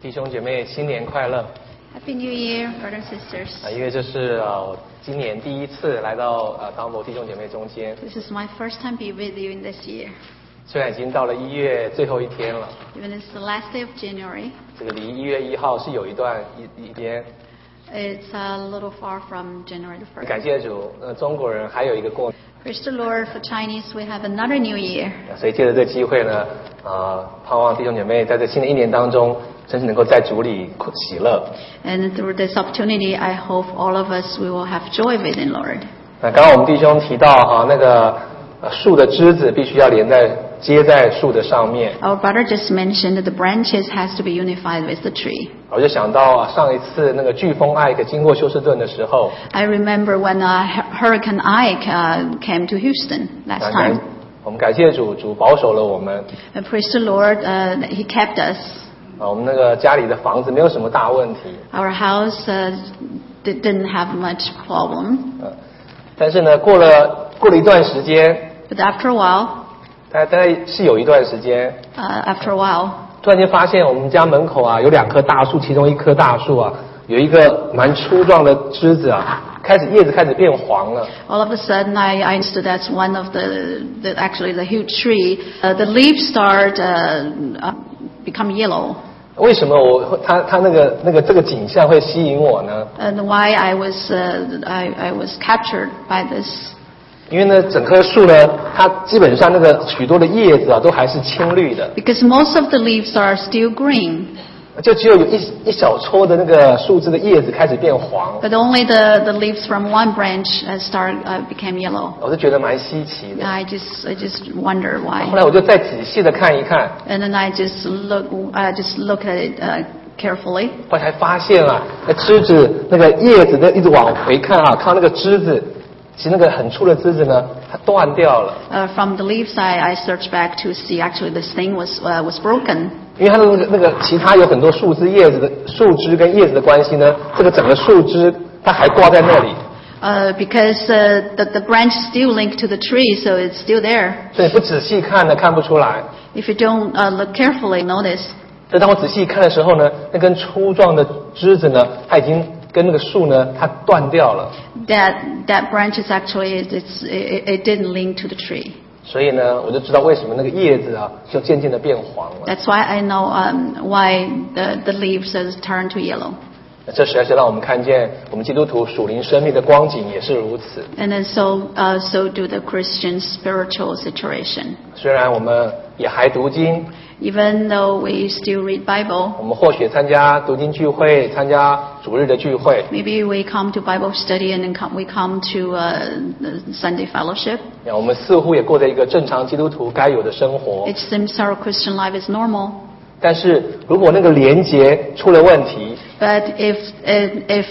弟兄姐妹，新年快乐 Happy New Year, brothers and sisters. 因为这是我今年第一次来到当博弟兄姐妹中间。 This is my first time be with you in this year. 虽然已经到了1月最后一天了， Even it's the last day of January, 这个离1月1号是有一段一天。 it's a little far from January the 感 1st. 谢主，中国人还有一个过年， Praise the Lord, for Chinese we have another New Year. 所以借着这机会呢，盼望弟兄姐妹在这新的一年当中，真是能够在主里喜乐。 And through this opportunity, I hope all of us we will have joy within Lord. 那刚刚我们弟兄提到那个树的枝子必须要接在树的上面。 Our brother just mentioned that the branches has to be unified with the tree. 我就想到上一次那个飓风艾克经过休斯顿的时候， I remember when Hurricane Ike came to Houston last time. 我们感谢主，主保守了我们。 And praise the Lord, He kept us. 我们那个家里的房子没有什么大问题。 Our house didn't have much problem. 但是呢，过了一段时间， But after a while, 大概是有一段时间， after a while, 突然间发现我们家门口有2棵大树，其中一棵大树有一个蛮粗壮的枝子叶子开始变黄了。 all of a sudden I understood that's one of actually the huge tree. The leaves start become yellow. 为什么它这个景象会吸引我呢？ And why I was captured by this? 因为呢，整棵树呢，它基本上许多的叶子都还是青绿的， Because most of the leaves are still green, 就只有一小撮的那个树枝的叶子开始变黄， but only the leaves from one branch became yellow. 我就觉得蛮稀奇的。 I just wonder 后 why. 来我就再仔细的看一看， And then I just look at it carefully. 后来才发现那枝子那个叶子的一直往回看看那个枝子，其实那个很粗的枝子呢，它断掉了。 From the leaves, I searched back to see actually this thing was broken. 因为它的那个其他有很多树枝跟叶子的关系呢，这个整个树枝它还挂在那里。 Because the branch is still linked to the tree, so it's still there. 所以不仔细看呢，看不出来。 If you don't look carefully, notice. 所以当我仔细看的时候呢，那根粗壮的枝子呢，它已经跟那个树呢，它断掉了。 That branch is actually it didn't link to the tree. 所以呢，我就知道为什么那个叶子就渐渐的变黄了。 That's why I know why the leaves has turned to yellow. 这实在是让我们看见我们基督徒属灵生命的光景也是如此。 And then so do the Christian spiritual situation. 虽然我们也还读经， Even though we still read Bible, 我们或许参加读经聚会，参加主日的聚会， maybe we come to Bible study and then we come to Sunday fellowship. 我们似乎也过着一个正常基督徒该有的生活。 It seems our Christian life is normal. 但是如果那个连结出了问题， But if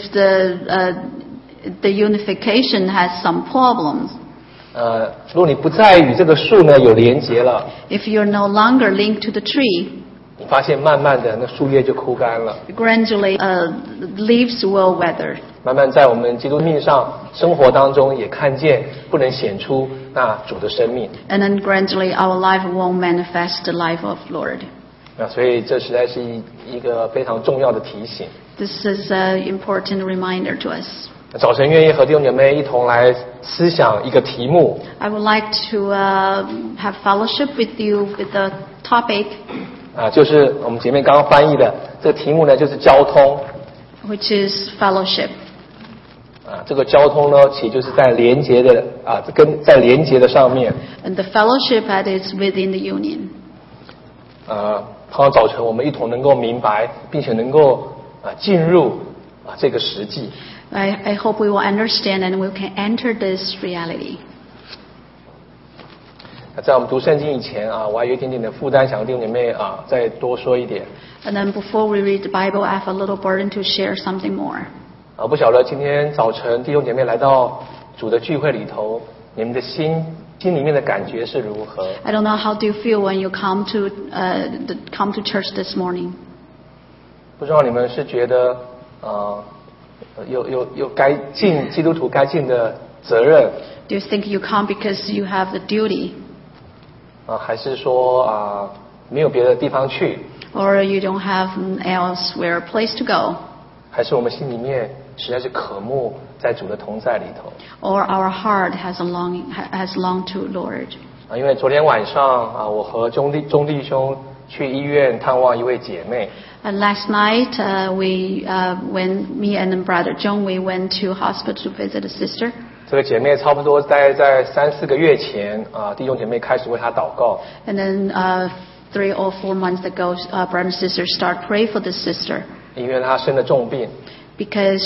the unification has some problems, 如果你不再与这个树呢有连结了， if you're no longer linked to the tree, 你发现慢慢的那树叶就枯干了， gradually leaves will wither. 慢慢在我们基督命上生活当中也看见不能显出那主的生命。 And then gradually our life won't manifest the life of Lord. 所以这实在是一个非常重要的提醒。 This is an important reminder to us. 早晨愿意和弟兄姐妹一同来思想一个题目， I would like to have fellowship with you with the topic, 就是我们姐妹刚刚翻译的这个题目呢，就是交通。 which is fellowship. 这个交通呢，其实就是在连结的在连结的上面。 And the fellowship that is within the union. 盼望早晨我们一同能够明白，并且能够进入这个实际。 I hope we will understand and we can enter this reality. 在我们读圣经以前我还有一点点的负担，想跟弟兄姐妹再多说一点。 And then before we read the Bible, I have a little burden to share something more. 不晓得今天早晨弟兄姐妹来到主的聚会里头，你们的心里面的感觉是如何？ I don't know how do you feel when you come to church this morning. 不知道你们是觉得有该尽基督徒该尽的责任， Do you think you come because you have the duty? 还是说没有别的地方去？ or you don't have elsewhere place to go, 还是我们心里面实在是渴慕在主的同在里头？ or our heart has longed to Lord. 因为昨天晚上我和钟弟兄去医院探望一位姐妹。 And last night, when me and brother John, we went to hospital to visit a sister. 这个姐妹差不多在3-4个月前弟兄姐妹开始为她祷告。 And then 3 or 4 months ago, brother and sister start pray for this sister. 因为她生了重病。 Because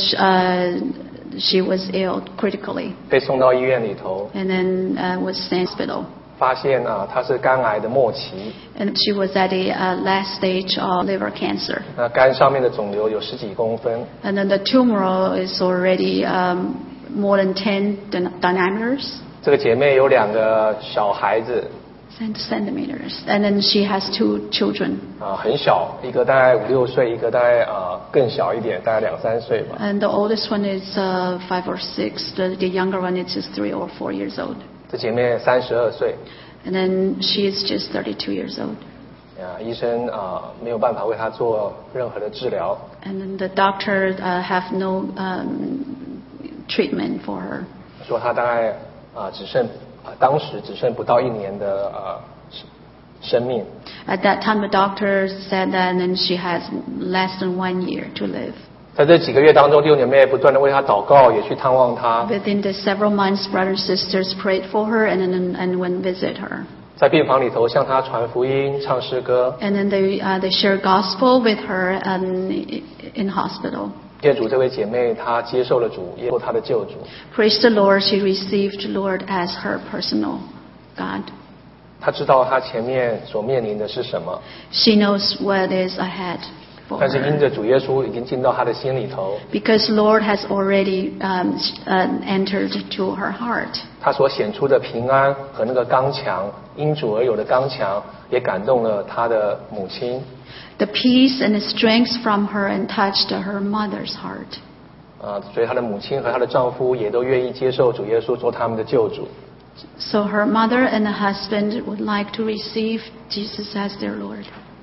she was ill critically. 被送到医院里头。 And then was sent to hospital. 发现她是肝癌的末期。 And she was at the last stage of liver cancer. 那肝上面的肿瘤有10几公分。 And then the tumor is already more than 10 diameters. 这个姐妹有2个小孩子。 Centimeters. And then she has 2 children. 很小，一个大概5-6岁，一个大概更小一点，大概2-3岁吧。 And the oldest one is 5 or 6. The younger one is just 3 or 4 years old. 这姐妹32岁。 And then she is just 32 years old. 医生没有办法为她做任何的治疗。 And then the doctor have no treatment for her. 说她大概当时只剩不到1年的生命。 At that time, the doctor said that then she has less than 1 year to live. 在这几个月当中，弟兄姐妹不断的为她祷告，也去探望她。 Within the several months, brothers and sisters prayed for her and went visit her. 在病房里头向她传福音、唱诗歌。 And then they share gospel with her in hospital. 谢主，这位姐妹她接受了主，也做她的救主。 Praise the Lord, she received the Lord as her personal God. 她知道她前面所面临的是什么。 She knows what is ahead for 但是因 her. 着主耶稣已经进到她的心里头。 Because Lord has already entered to her heart. 她所显出的平安和那个刚强，因主而有的刚强，也感动了她的母亲。 The peace and the strength from her and touched her mother's heart. 所以她的母亲和她的丈夫也都愿意接受主耶稣做他们的救主。 So her mother and the husband would like to receive Jesus as their Lord.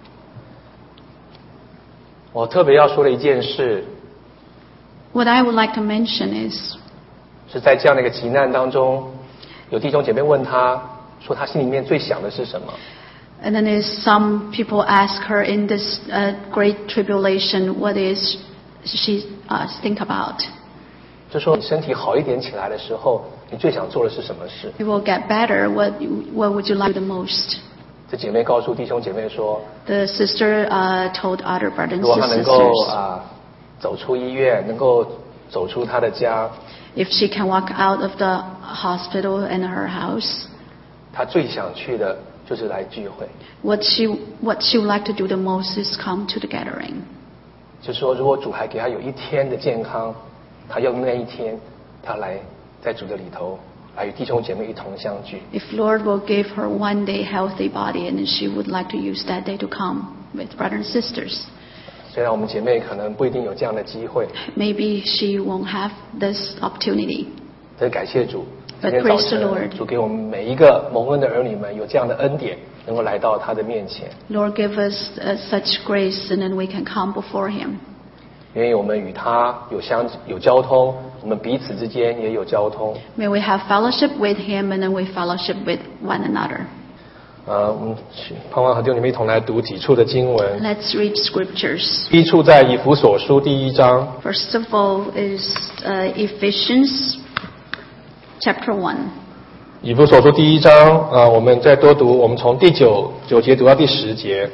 我特别要说的一件事， What I would like to mention is, 是在这样的一个急难当中，有弟兄姐妹问她说，她心里面最想的是什么？ and then is some people ask her in this great tribulation, what is she think about? 就说你身体好一点起来的时候，你最想做的是什么事？ It will get better. What would you like the most? 这姐妹告诉弟兄姐妹说， The sister told other brothers 如果她 and 能够 sisters, 走出医院，能够走出她的家， if she can walk out of the hospital and her house, 她最想去的就是来聚会。 what she would like to do the most is come to the gathering. 就说如果主还给她有1天的健康，她用那1天，她来在主的里头来与弟兄姐妹一同相聚。 If Lord will give her 1 day healthy body, and she would like to use that day to come with brothers and sisters. 虽然我们姐妹可能不一定有这样的机会， Maybe she won't have this opportunity. 但是感谢主， But 今天早 praise the 晨 Lord. 主给我们每一个蒙恩的儿女们有这样的恩典，能够来到他的面前。 Lord, give us such grace, and then we can come before Him. 因为我们与他有交通，我们彼此之间也有交通。 May we have fellowship with Him, and then we fellowship with one another. 我们盼望和弟兄姐妹一同来读几处的经文。 Let's read scriptures. 第一处在以弗所书第1章， First of all is Ephesians chapter 1. 以弗所书第1章我们再多读，我们从第9节读到第10节。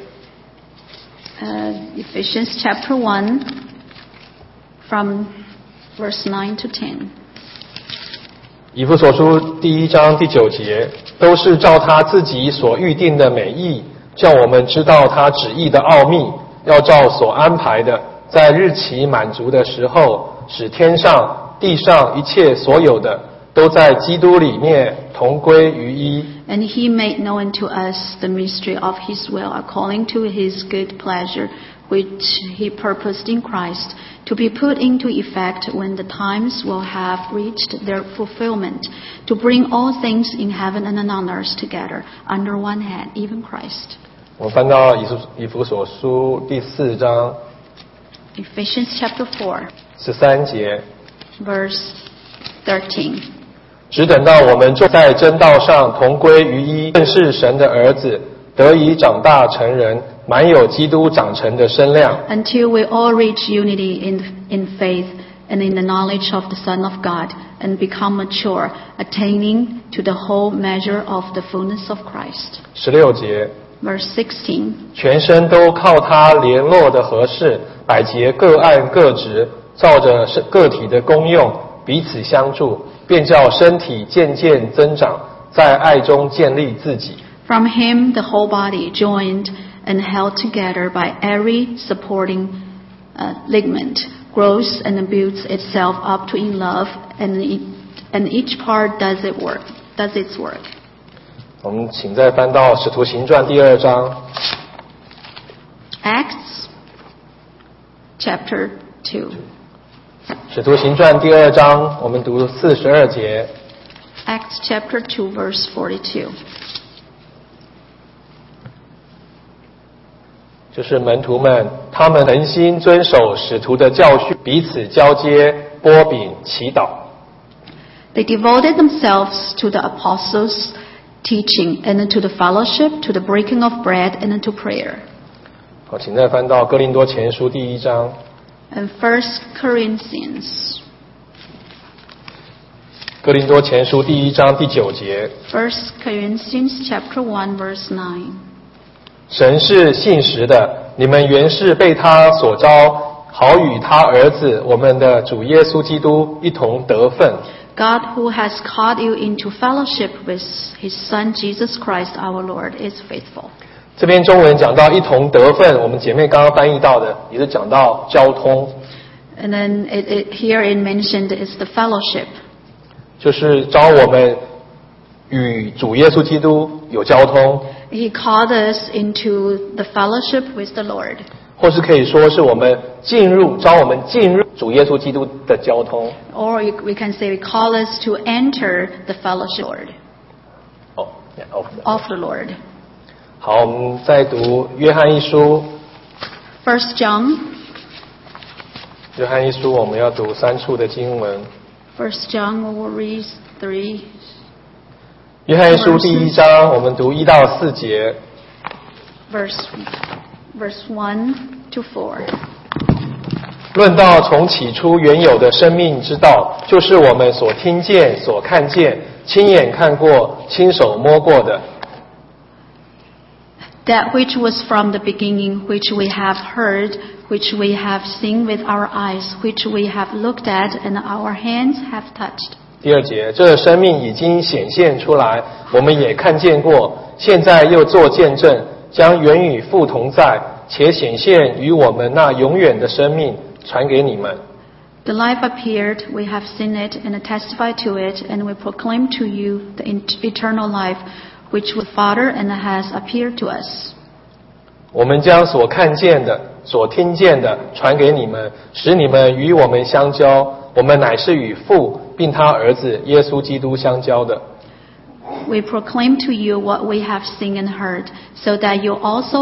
Ephesians chapter 1 from verse 9 to 10. 以弗所书第1章第9节，都是照他自己所预定的美意，叫我们知道他旨意的奥秘，要照所安排的，在日期满足的时候，使天上地上一切所有的，都在基督里面同归于一。 And He made known to us the mystery of His will, according to His good pleasure, which He purposed in Christ, to be put into effect when the times will have reached their fulfillment, to bring all things in heaven and on earth together under one head, even Christ. 我们翻到以弗所书第4章 Ephesians chapter 4, 13节， verse 13. 只等到我们众在真道上同归于一，认识神的儿子，得以长大成人，满有基督长成的身量。 Until we all reach unity in faith and in the knowledge of the Son of God and become mature, attaining to the whole measure of the fullness of Christ. 16节， Verse 16. 全身都靠他联络的合适，百节各按各职，照着个体的功用，彼此相助，便叫身体渐渐增长，在爱中建立自己。 From him the whole body, joined and held together by every supporting ligament, grows and builds itself up to in love, and each part does its work. 我们请再翻到《使徒行传》第2章， Acts chapter 2. 《使徒行传》第2章，我们读42节。 Acts chapter 2, verse 42. 就是门徒们，他们恒心遵守使徒的教训，彼此交接、擘饼、祈祷。 They devoted themselves to the apostles' teaching and to the fellowship, to the breaking of bread and to prayer. 好，请再翻到哥林多前书第1章， And 1 Corinthians, 哥林多前书第1章第9节， 1 Corinthians chapter 1, verse 9. 神是信实的，你们原是被他所召，好与他儿子我们的主耶稣基督一同得分。 God who has called you into fellowship with his Son Jesus Christ our Lord is faithful. 这边中文讲到一同得分，我们姐妹刚刚翻译到的也是讲到交通， And then here it mentioned is the fellowship. 就是召我们与主耶稣基督有交通， He called us into the fellowship with the Lord. 或是可以说是我们召我们进入主耶稣基督的交通。 Or we can say he called us to enter the fellowship Lord, of the Lord. 好，我们再读约翰一书。 1 John, 约翰一书我们要读3处的经文。 1 John, we will read 3. 约翰一书第1章，我们读1到4节。 verse 1 to 4. 论到从起初原有的生命之道，就是我们所听见、所看见、亲眼看过、亲手摸过的。 That which was from the beginning, which we have heard, which we have seen with our eyes, which we have looked at, and our hands have touched. 第2节，这生命已经显现出来，我们也看见过，现在又做见证，将原与父同在，且显现于我们那永远的生命传给你们。 The life appeared, we have seen it and testify to it, and we proclaim to you the eternal life, which the Father and has appeared to us. 我们将所看见的、所听见的传给你们，使你们与我们相交。我们乃是与父并他儿子耶稣基督相交的。 We proclaim to you what we have seen and heard, so that you also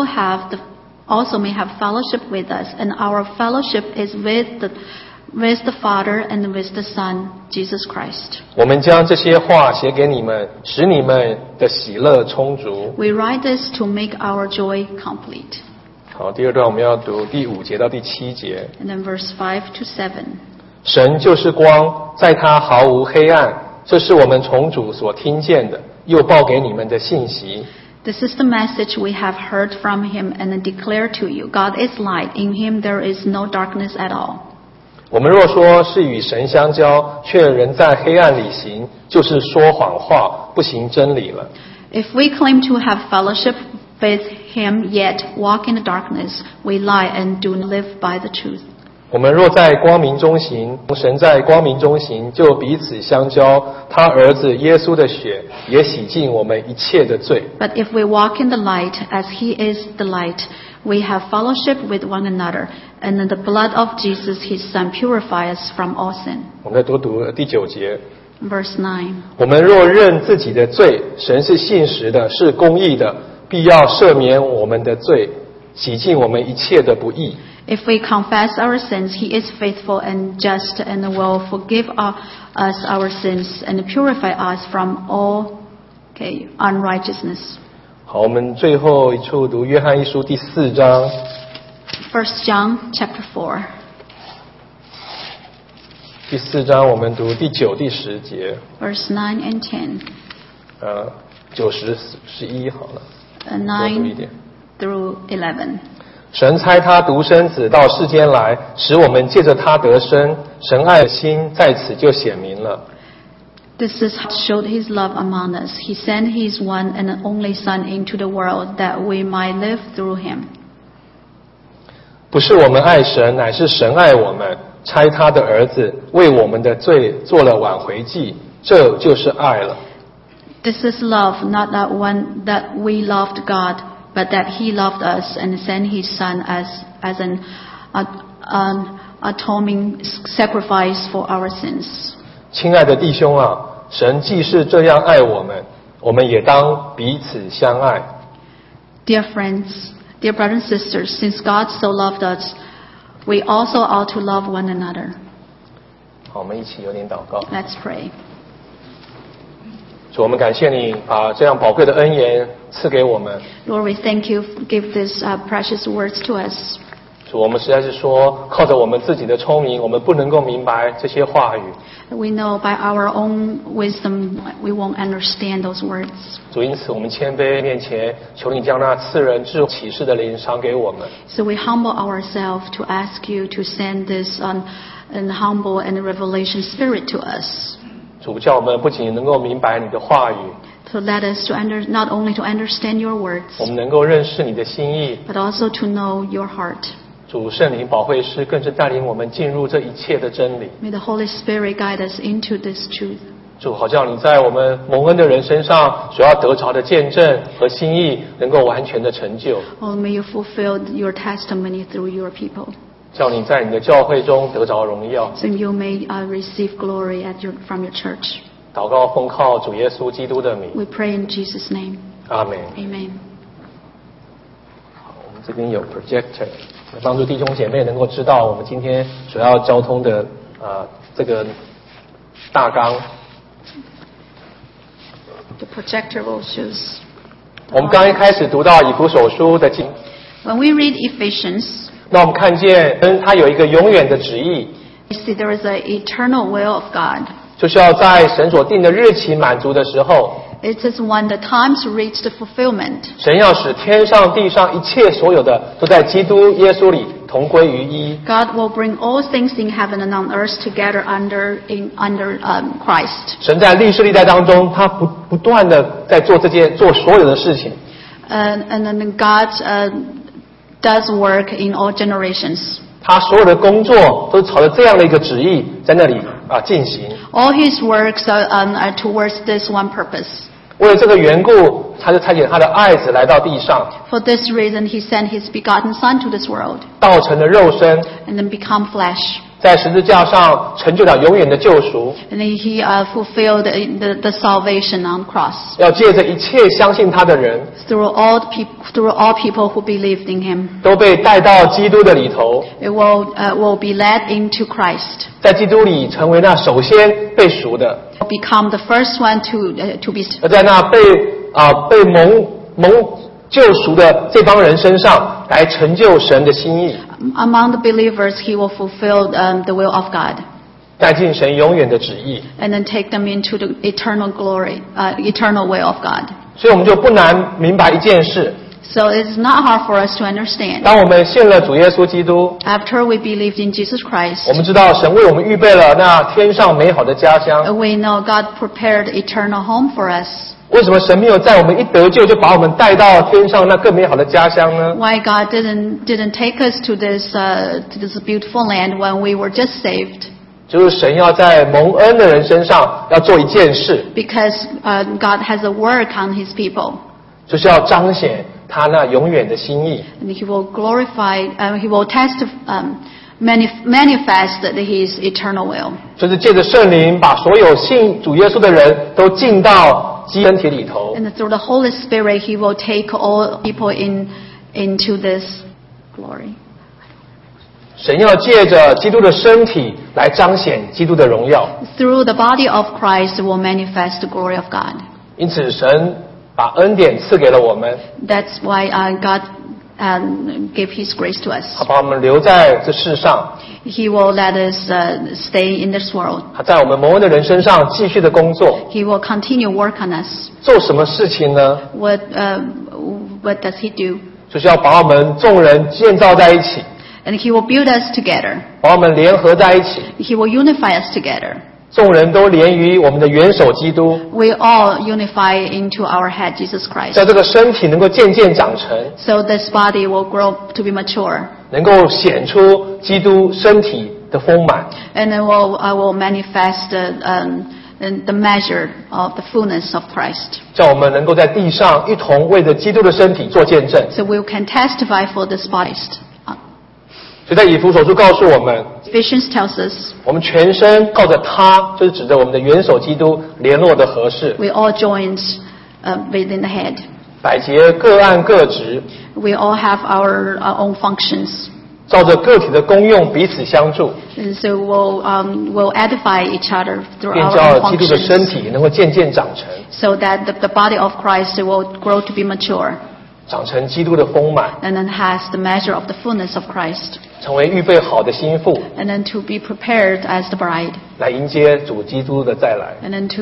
may have fellowship with us, and our fellowship is with the Father and with the Son, Jesus Christ. 我们将这些话写给你们，使你们的喜乐充足。 We write this to make our joy complete. 好，第2段我们要读第5节到第7节。 And then verse 5 to 7. 神就是光，在他毫无黑暗，这是我们从主所听见的，又报给你们的信息。 This is the message we have heard from him and declare to you. God is light. In him there is no darkness at all. 我们若说是与神相交，却仍在黑暗里行，就是说谎话，不行真理了。 If we claim to have fellowship with him, yet walk in the darkness, we lie and do not live by the truth. 我们若在光明中行，神在光明中行，就彼此相交。他儿子耶稣的血也洗净我们一切的罪。 But if we walk in the light, as he is the light, we have fellowship with one another, and the blood of Jesus, his Son, purifies us from all sin. 我们再多读第9节。 Verse 9. 我们若认自己的罪，神是信实的，是公义的， 必要赦免我们的罪，洗净我们一切的不义。 If we confess our sins, He is faithful and just and will forgive us our sins and purify us from all unrighteousness. 好，我们最后一处读约翰一书第4章。 1 John chapter 4. 第4章我们读第9、第10节。 Verse 9 and 10. 9、10、11好了。 9 through 11. 神差他独生子到世间来，使我们借着他得生。神爱的心在此就显明了。 This is how showed His love among us. He sent His one and only Son into the world that we might live through Him. 不是我们爱神，乃是神爱我们，差他的儿子为我们的罪做了挽回祭，这就是愛了。 This is love, not that we loved God, but that He loved us and sent His Son as an atoning sacrifice for our sins. 亲爱的弟兄啊，神既是这样爱我们，我们也当彼此相爱。 Dear friends, dear brothers and sisters, since God so loved us, we also ought to love one another. 好，我们一起有点祷告。 Let's pray. 主，我们感谢你把这样宝贵的恩言赐给我们。 Lord, we thank you for give these precious words to us. 主，我们实在是说，靠着我们自己的聪明，我们不能够明白这些话语。 We know by our own wisdom we won't understand those words. 主，因此我们谦卑面前，求你将那赐人智启示的灵赏给我们。 So we humble ourselves to ask you to send this an humble and revelation spirit to us. 主，叫我们不仅能够明白你的话语， So let us not only to understand your words, 我们能够认识你的心意。 but also to know your heart. 主，圣灵保惠师更是带领我们进入这一切的真理。 May the Holy Spirit guide us into this truth. 主，好叫你在我们蒙恩的人身上所要得着的见证和心意，能够完全的成就。 Oh, may you fulfill your testimony through your people. 叫你在你的教会中得着荣耀。 So you may receive glory from your church. 祷告奉靠主耶稣基督的名， We pray in Jesus' name. 阿门。 Amen. 好，我们这边有 projector， 帮助弟兄姐妹能够知道我们今天所要交通的这个大纲。 The projector will show. 我们刚一开始读到以弗所书的经， When we read Ephesians, 那我们看见他有一个永远的旨意， we see there is an eternal will of God. 就是要在神所定的日期满足的时候， It is when the times reach the fulfillment. 神要使天上地上一切所有的都在基督耶稣里同归于一。 God will bring all things in heaven and on earth together under Christ. 神在历世历代当中，他不断的在做所有的事情。 And then God does work in all generations. 他所有的工作都是朝着这样的一个旨意在那里进行。 All His works are towards this one purpose. 为了这个缘故，他就差遣他的爱子来到地上， For this reason, He sent His begotten Son to this world 道成了肉身， and then become flesh. 在十字架上成就了永远的救赎。 And then He fulfilled the salvation on cross 要借着一切相信他的人， through all people who believed in Him. 都被带到基督的里头， It will be led into Christ. 在基督里成为那首先被赎的， Become the first one to be. 而在那被蒙救赎的这帮人身上来成就神的心意， Among the believers, He will fulfill the will of God, 带进神永远的旨意。 and then take them into the eternal glory, eternal will of God. 所以我们就不难明白一件事： So it's not hard for us to understand. 当我们信了主耶稣基督， After we believed in Jesus Christ, 我们知道神为我们预备了那天上美好的家乡。 we know God prepared eternal home for us. 为什么神没有在我们一得救就把我们带到天上那更美好的家乡呢？ Why God didn't take us to this beautiful land when we were just saved? 就是神要在蒙恩的人身上要做一件事， Because God has a work on His people. 就是要彰显他那永远的心意。 And He will glorify, He will manifest His eternal will. 就是借着圣灵把所有信主耶稣的人都进到基身体里头。 And through the Holy Spirit, He will take all people into this glory. 神要借着基督的身体来彰显基督的荣耀， Through the body of Christ will manifest the glory of God. 因此神把恩典赐给了我们， That's why God gave His grace to us. 他把我们留在这世上， He will let us stay in this world. 他在我们蒙恩的人身上继续的工作。 He will continue work on us. 做什么事情呢？ What does He do? 就是要把我们众人建造在一起， And He will build us together. 把我们联合在一起， He will unify us together. 众人都连于我们的元首基督， We all unify into our head, Jesus Christ. 在这个身体能够渐渐长成， So this body will grow to be mature. 能够显出基督身体的丰满。 And it will manifest the measure of the fullness of Christ. 叫我们能够在地上一同为着基督的身体做见证。 So we can testify for this body. 所以在以弗所书告诉我们， Ephesians tells us 我们全身靠着他，就是指着我们的元首基督联络的合适， we all joined within the head. 百节各按各职， We all have our own functions. 照着个体的功用彼此相助， And so we'll edify each other through 便 our 叫 own 基督的身 functions. 体能够渐渐长成， So that the body of Christ will grow to be mature. 长成基督的丰满， And then has the measure of the fullness of Christ. 成为预备好的心腹， And then to be prepared as the bride. 来迎接主基督的再来。 And then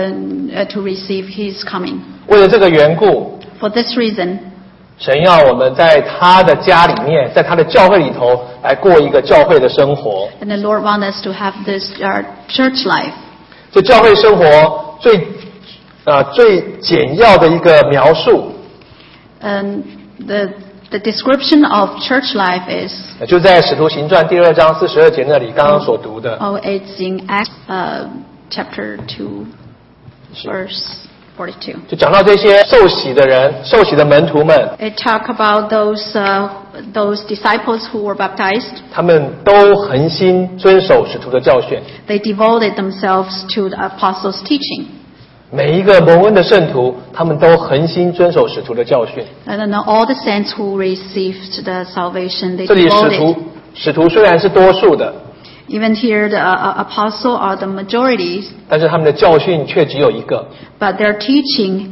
to receive His coming. 为了这个缘故， For this reason, 神要我们在他的家里面，在他的教会里头来过一个教会的生活。 and the Lord wants us to have this church life. 这教会生活最简要的一个描述， And the description of church life is, 就在使徒行传第2章42节那里刚刚所读的。 it's in Acts chapter 2, verse 42. 就讲到这些受洗的人、受洗的门徒们， It talk about those disciples who were baptized. 他们都恒心遵守使徒的教训。 They devoted themselves to the apostles' teaching. 每一个蒙恩的圣徒，他们都恒心遵守使徒的教训。 And then all the saints who received the salvation, they 这里 devoted. 使徒虽然是多数的， Even here, the apostle are the majority, 但是他们的教训却只有一个， but their teaching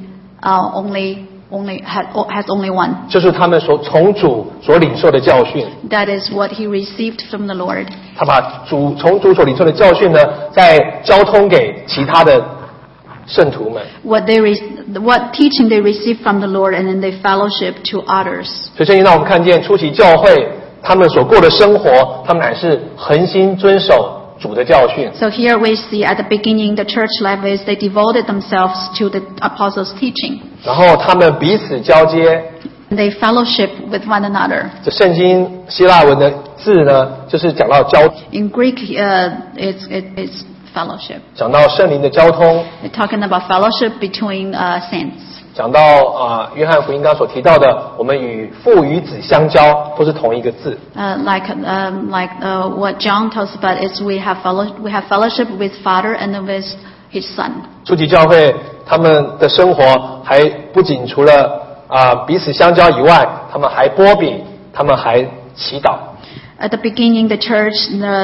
has only one. 就是他们从主所领受的教训。 That is what he received from the Lord. 他把从主所领受的教训呢，再交通给其他的圣徒们。 What teaching they received from the Lord, and then they fellowship to others. 所以圣经让我们看见初期教会他们所过的生活，他们乃是恒心遵守主的教训。 So here we see at the beginning the church life is they devoted themselves to the apostles' teaching. 然后他们彼此交接。 They fellowship with one another. 这圣经希腊文的字呢，就是讲到交， In Greek, it's fellowship. 讲到圣灵的交通， We're talking about fellowship between saints. 讲到约翰福音刚所提到的，我们与父与子相交，都是同一个字。 Like what John tells about is we have fellowship with Father and with His Son. 初级教会他们的生活还不仅除了彼此相交以外，他们还擘饼，他们还祈祷。 At the beginning, the church,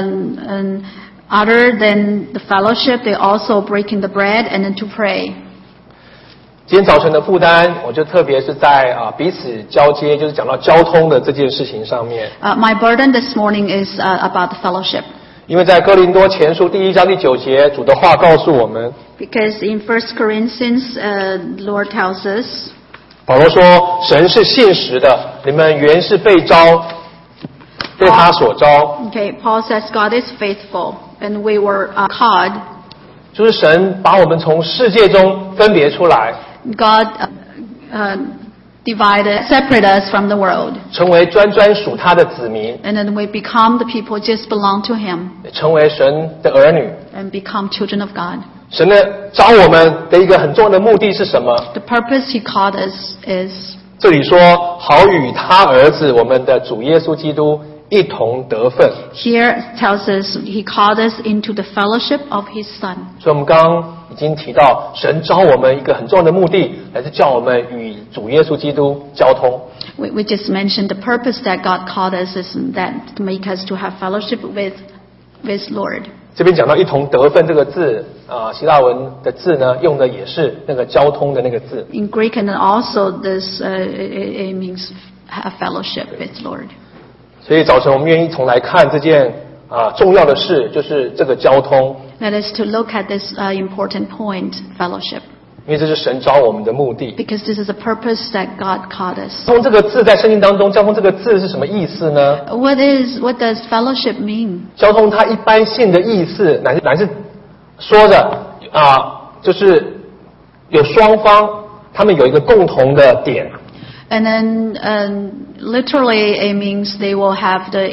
other than the fellowship, they also breaking the bread and then to pray. 今天早晨的负担，我就特别是在彼此交接，就是讲到交通的这件事情上面。 My burden this morning is about the fellowship. 因为在哥林多前书第1章第9节，主的话告诉我们， Because in 1 Corinthians, Lord tells us, 保罗说：“神是信实的，你们原是被召，被他所召。” okay, Paul says God is faithful, and we were called. 就是神把我们从世界中分别出来， God separate us from the world, 成为专属他的子民， and then we become the people just belong to Him, 成为神的儿女。 and become children of God. 神的召我们的一个很重要的目的是什么？ The purpose He called us is 这里说，好与他儿子我们的主耶稣基督一同得分。 Here it tells us he called us into the fellowship of his Son. 所以我们刚刚已经提到，神召我们一个很重要的目的，来是叫我们与主耶稣基督交通。 We just mentioned the purpose that God called us is that to make us to have fellowship with Lord. 这边讲到一同得分这个字希腊文的字呢，用的也是那个交通的那个字。 In Greek, and also this it means have fellowship with Lord. 所以早晨我们愿意一同来看这件重要的事，就是这个交通， Let us to look at this important point, fellowship, 因为这是神召我们的目的。 because this is a purpose that God called us. 交通这个字在圣经当中，交通这个字是什么意思呢？ What does fellowship mean? 交通它一般性的意思乃是说的就是有双方他们有一个共同的点。 And then literally it means they will have the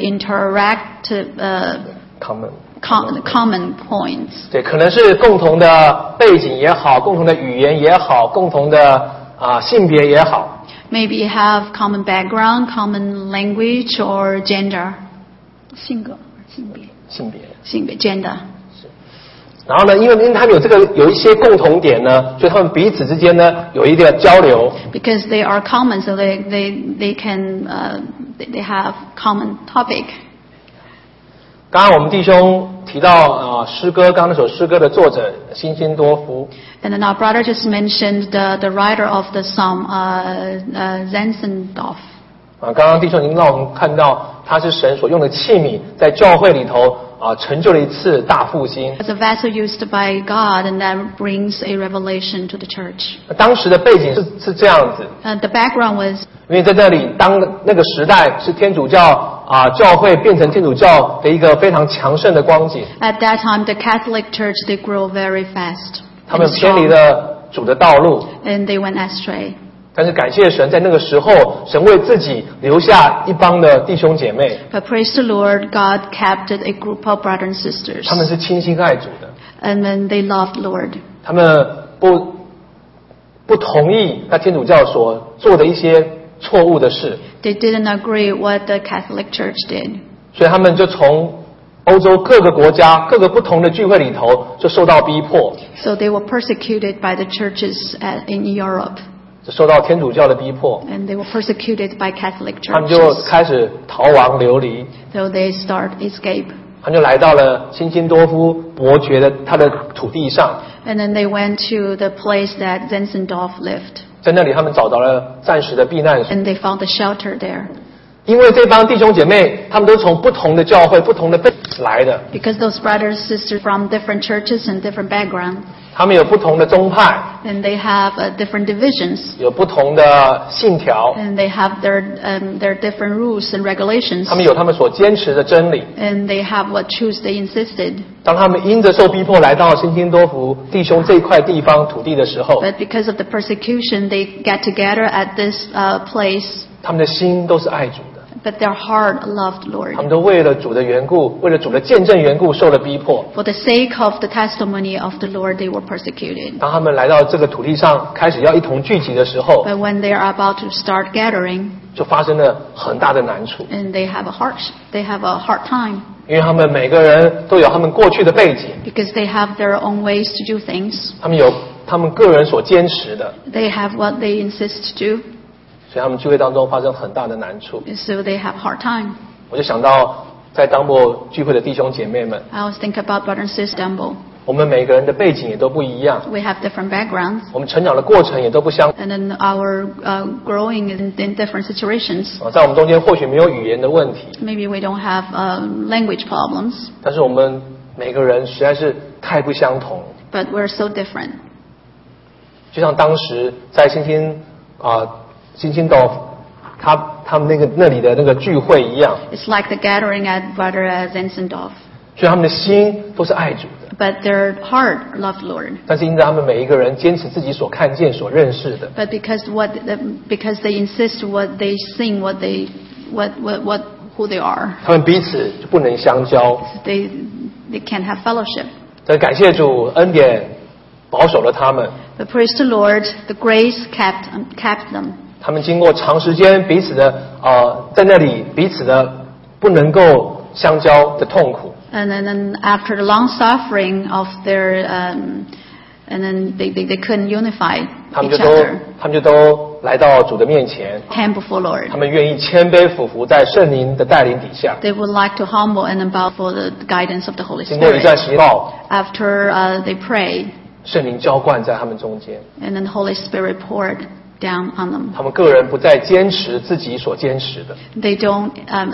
common points. 对，可能是共同的背景也好，共同的语言也好，共同的性别也好。 Maybe have common background, common language, or gender. 性别 gender. 然后呢，因为他们有一些共同点呢，所以他们彼此之间呢有一个交流。 Because they are common, so they can they have common topic. 刚刚我们弟兄提到诗歌，刚刚那首诗歌的作者辛辛多夫。 And then our brother just mentioned the writer of the psalm, Zinzendorf. 刚刚弟兄已经让我们看到，他是神所用的器皿，在教会里头成就了一次大复兴。 It's a vessel used by God, and that brings a revelation to the church. 当时的背景是这样子， The background was 因为在那里那个时代是天主教教会变成天主教的一个非常强盛的光景。 at that time the Catholic Church they grew very fast. 他们偏离了主的道路， And they went astray. 但是感谢神，在那个时候，神为自己留下一帮的弟兄姐妹， But praise the Lord, God kept a group of brothers and sisters. 他们是倾心爱主的， And then they loved Lord. 他们不同意那天主教所做的一些错误的事， They didn't agree what the Catholic Church did. 所以他们就从欧洲各个国家、各个不同的聚会里头就受到逼迫， So they were persecuted by the churches in Europe. 就受到天主教的逼迫， And they were persecuted by Catholic 他们就 churches. 开始逃亡流离， So they start escape. 他们就来到了辛辛多夫伯爵的他的土地上， And then they went to the place that Zinzendorf lived. 在那里他们找到了暂时的避难所。 And they found a shelter there. 因为这帮弟兄姐妹，他们都从不同的教会、不同的背景来的， Because those brothers and sisters from different churches and different background. 他们有不同的宗派， And they have different divisions. 有不同的信条， And they have their different rules and regulations. 他们有他们所坚持的真理。 And they have what truths they insisted. 当他们因着受逼迫来到辛辛多夫弟兄这块地方土地的时候， But because of the persecution, they get together at this place. 他们的心都是爱主的， But their heart loved 他 Lord. 们都为了主的缘故，为了主的见证缘故受了逼迫。 For the sake of the testimony of the Lord, they were persecuted. 当他们来到这个土地上，开始要一同聚集的时候， But when they are about to start gathering, 就发生了很大的难处， and they have a hard time 因为他们每个人都有他们过去的背景， because they have their own ways to do things. 他们有他们个人所坚持的， They have what they insist to do, 所以他们聚会当中发生很大的难处。 so they have hard time. 我就想到在当过聚会的弟兄姐妹们， I always think about Brother and Sister Dumble. 我们每个人的背景也都不一样， We have different backgrounds, 我们成长的过程也都不相。 and then our growing in different situations. 在我们中间或许没有语言的问题， Maybe we don't have language problems, 但是我们每个人实在是太不相同。 but we're so different. 就像当时在辛辛多夫他们那里的那个聚会一样， It's like the gathering at Brother Zinzendorf. 所以他们的心都是爱主的， But their heart loved Lord. 但是因着他们每一个人坚持自己所看见、所认识的， But because they insist what they sing, who they are, 他们彼此就不能相交。 they can't have fellowship. 但感谢主恩典保守了他们， But praise the Lord, the grace kept them. 他们经过长时间彼此的在那里彼此的不能够相交的痛苦。 And then after the long suffering of their, and then they couldn't unify 他们 each 就 other. 都来到主的面前， Came before Lord. 他们愿意谦卑俯伏在圣灵的带领底下。 They would like to humble and bow for the guidance of the Holy 经过一段 Spirit. 祈祷， After they prayed, 圣灵浇灌在他们中间， and then the Holy Spirit poured down on them. 他们个人不再坚持自己所坚持的， They don't.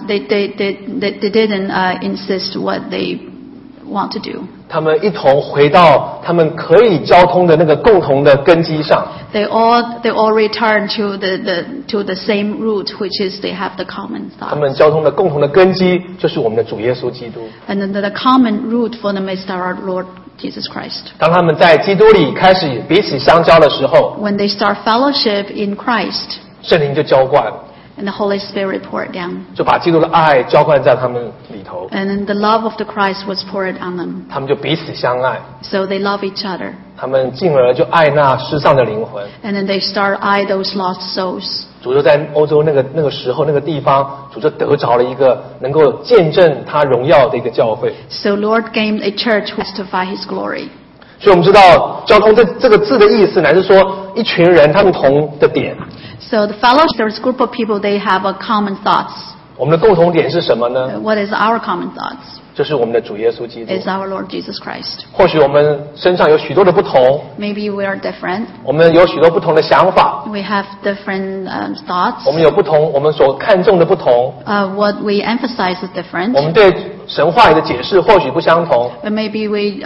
They didn't insist what they want to do. 他们一同回到他们可以交通的那个共同的根基上。 They all return to the same root, which is they have the common 他 thought. 们交通的共同的根基就是我们的主耶稣基督。 And then the common root for them is our Lord Jesus Christ. 当他们在基督里开始彼此相交的时候， When they start fellowship in Christ, 圣灵就浇灌， and the Holy Spirit poured down, 就把基督的爱浇灌在他们里头， and then the love of the Christ was poured on them. 他们就彼此相爱， So they love each other, 他们进而就爱那失丧的灵魂。 and then they start eye those lost souls. 主就在欧洲那个时候那个地方，主就得着了一个能够见证他荣耀的一个教会。 So Lord gave a church to testify His glory. 所以我们知道交通这个字的意思，乃是说一群人他们同的点。 So the fellowship, there's a group of people, they have a common thoughts. 我们的共同点是什么呢？ What is our common thoughts? 就是我们的主耶稣基督。 Is our Lord Jesus Christ. 或许我们身上有许多的不同， Maybe we are different. 我们有许多不同的想法， We have different thoughts. 我们有不同，我们所看重的不同， What we emphasize is different. 我们对神话语的解释或许不相同， But maybe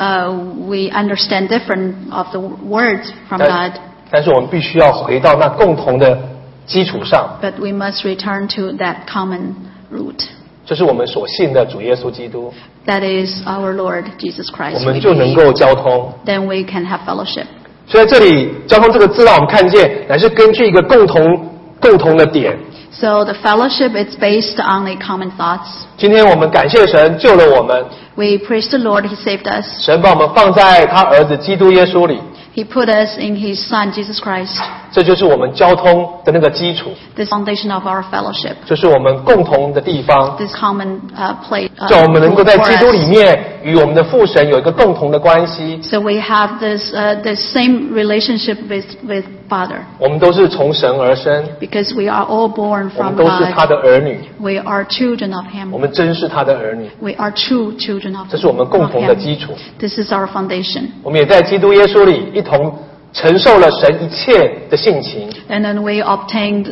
we understand different of the words from 但 God. 但是我们必须要回到那共同的基础上， But we must return to that common root. 就是我们所信的主耶稣基督， That is our Lord Jesus 我 Christ. 们 We 就能 believe. 够交通。 Then we can have fellowship. 所以在这里“交通”这个字让我们看见，乃是根据一个共同的点。 So the fellowship is based on the common thoughts. 今天我们感谢神救了我们， We praise the Lord, He saved us. 神把我们放在他儿子基督耶稣里， He put us in His Son, Jesus Christ. 这就是我们交通的那个基础， This foundation of our fellowship. 就是我们共同的地方， This common place. 叫我们能够在 for 基督里 us. 面与我们的父神有一个共同的关系。 So we have this same relationship with Father. 我们都是从神而生， Because we are all born 我们 from 都是他 God. 的儿女， We are children of 我 Him. 们真是他的儿女， We are true children of 这是我们共同的基 Him. 础。 This is our foundation. 我们也在基督耶稣里一同承受了神一切的性情。 And then we obtained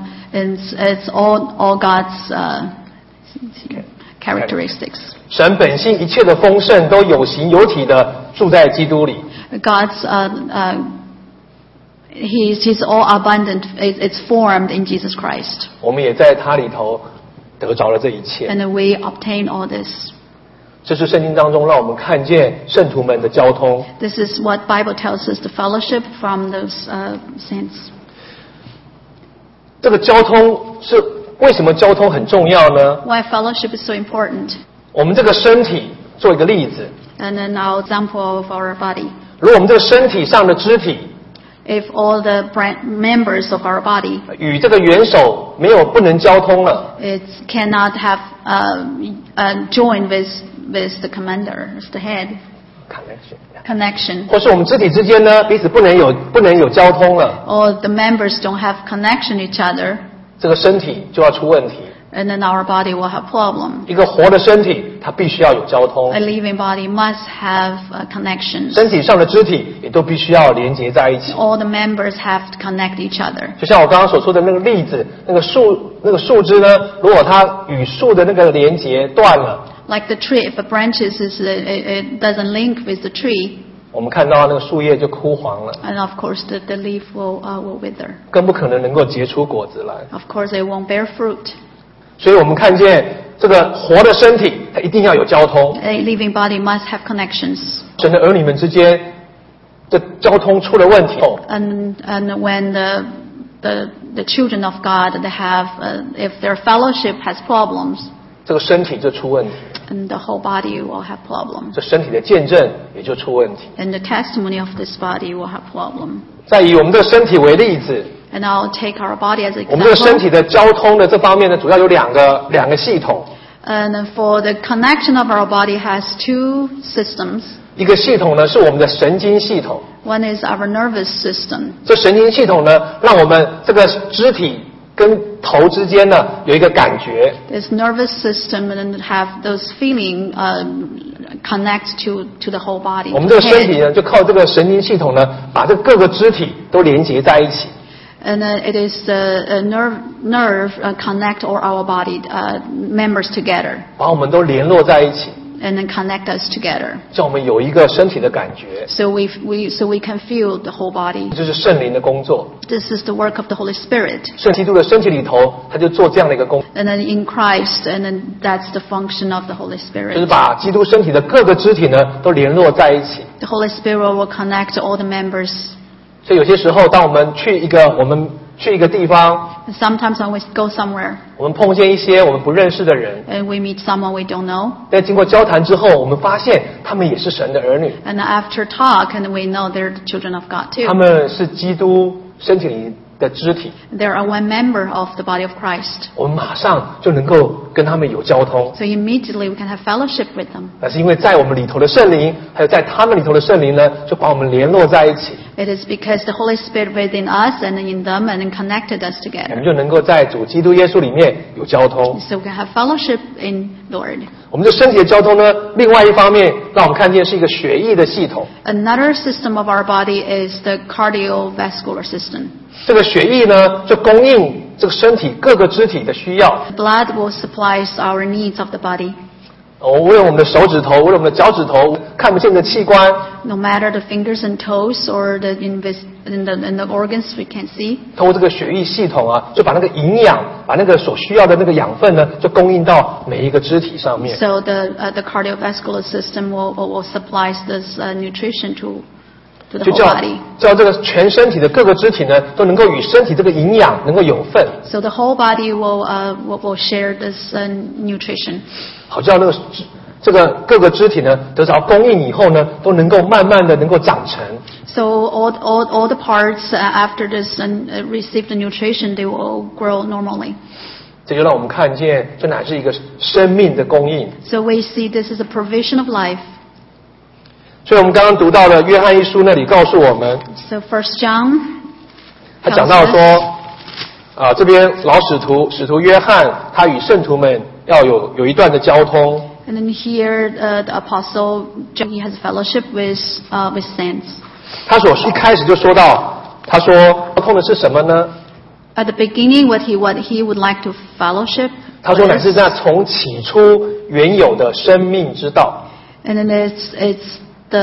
it's all God's characteristics. 神本性一切的丰盛都有形有体的住在基督里。 God's He's all abundant. It's formed in Jesus Christ. 我们也在他里头得着了这一切。 And then we obtain all this. 这是圣经当中让我们看见圣徒们的交通。 This is what Bible tells us, the fellowship from those saints. 这个交通是为什么交通很重要呢？ Why fellowship is so important? 我们这个身体做一个例子， And then our example of our body. 如果我们这个身体上的肢体 If all the members of our body 与这个元首不能交通了， it cannot have join with the commander, with the head connection, 或是我们肢体之间呢彼此不能有交通了， or the members don't have connection each other, 这个身体就要出问题。 and then our body will have problem. 一个活的身体，它必须要有交通 A，living body must have connections. 身体上的肢体也都必须要连接在一起。 All the members have to connect each other. 就像我刚刚所说的那个例子，那个树枝呢，如果它与树的那个连接断了， Like the tree, if the branches it doesn't link with the tree, 我们看到那个树叶就枯黄了， and of course the leaf will wither. 更不可能能够结出果子来。 Of course, it won't bear fruit. 所以我们看见这个活的身体，它一定要有交通。 A living body must have connections. 神的儿女们之间的交通出了问题后， And when the children of God they have if their fellowship has problems, 这个身体就出问题， and the whole body will have problems. 这身体的见证也就出问题。 And the testimony of this body will have problem. 再以我们的身体为例子， And I'll take our body as 我们这个身 example. 体的交通的这方面呢，主要有两个系统。 And for the connection of our body has two systems. 一个系统呢是我们的神经系统， One is our nervous system. 这神经系统呢让我们这个肢体跟头之间呢有一个感觉。 This nervous system and have those feeling connect to the whole body. 我们这个身体呢就靠这个神经系统呢把这各个肢体都连接在一起。 And it is a nerve connect all our body members together. 把我们都联络在一起， And then connect us together. 让我们有一个身体的感觉。 So we can feel the whole body. 这是圣灵的工作。 This is the work of the Holy Spirit. 圣基督的身体里头，他就做这样的一个工， And then in Christ, and then that's the function of the Holy 就是 Spirit. 把基督身体的各个肢体呢都联络在一起。 The Holy Spirit will connect all the members. 所以有些时候，当我们去一个地方， And sometimes when we go somewhere 我们碰见一些我们不认识的人， and we meet someone we don't know, 在经过交谈之后，我们发现他们也是神的儿女， and after talk, and we know they're the children of God 他 too. 们是基督身体里的肢体， They are one member of the body of Christ. 我们马上就能够跟他们有交通。 So immediately we can have fellowship with them. 那是因为在我们里头的圣灵，还有在他们里头的圣灵呢，就把我们联络在一起， It is because the Holy Spirit within us and in them and connected us 我 together. 们就能够在主基督耶稣里面有交通。 So we can have fellowship in Lord. 我们这身体的交通呢，另外一方面让我们看见是一个血液的系统。 Another system of our body is the cardiovascular system. 这个血液呢，就供应这个身体各个肢体的需要。 Blood will supply our needs of the body. 为了我们的手指头，为了我们的脚趾头，看不见的器官， No matter the fingers and toes or in the organs we can see. 通过这个血液系统啊，就把那个营养，把那个所需要的那个养分呢，就供应到每一个肢体上面。 So the cardiovascular system will supply this nutrition to the 就 whole 叫 body. 这个全身体的各个肢体呢，都能够与身体这个营养能够有份， So the whole body will share this nutrition. 好叫那个这个各个肢体呢得到供应以后呢，都能够慢慢的能够长成。 So all the parts after this receive the nutrition, they will grow normally. 这就让我们看见，这乃是一个生命的供应。 So we see this is a provision of life. 所以我们刚刚读到的约翰一书那里告诉我们， So First John 他讲到说，这边老使徒约翰，他与圣徒们要有一段的交通。 and then here the apostle John, he has fellowship with saints. 他一开始就说到，他说交通的是什么呢？ At the beginning, what he would like to fellowship. 他说乃是那从起初原有的生命之道。 And then it's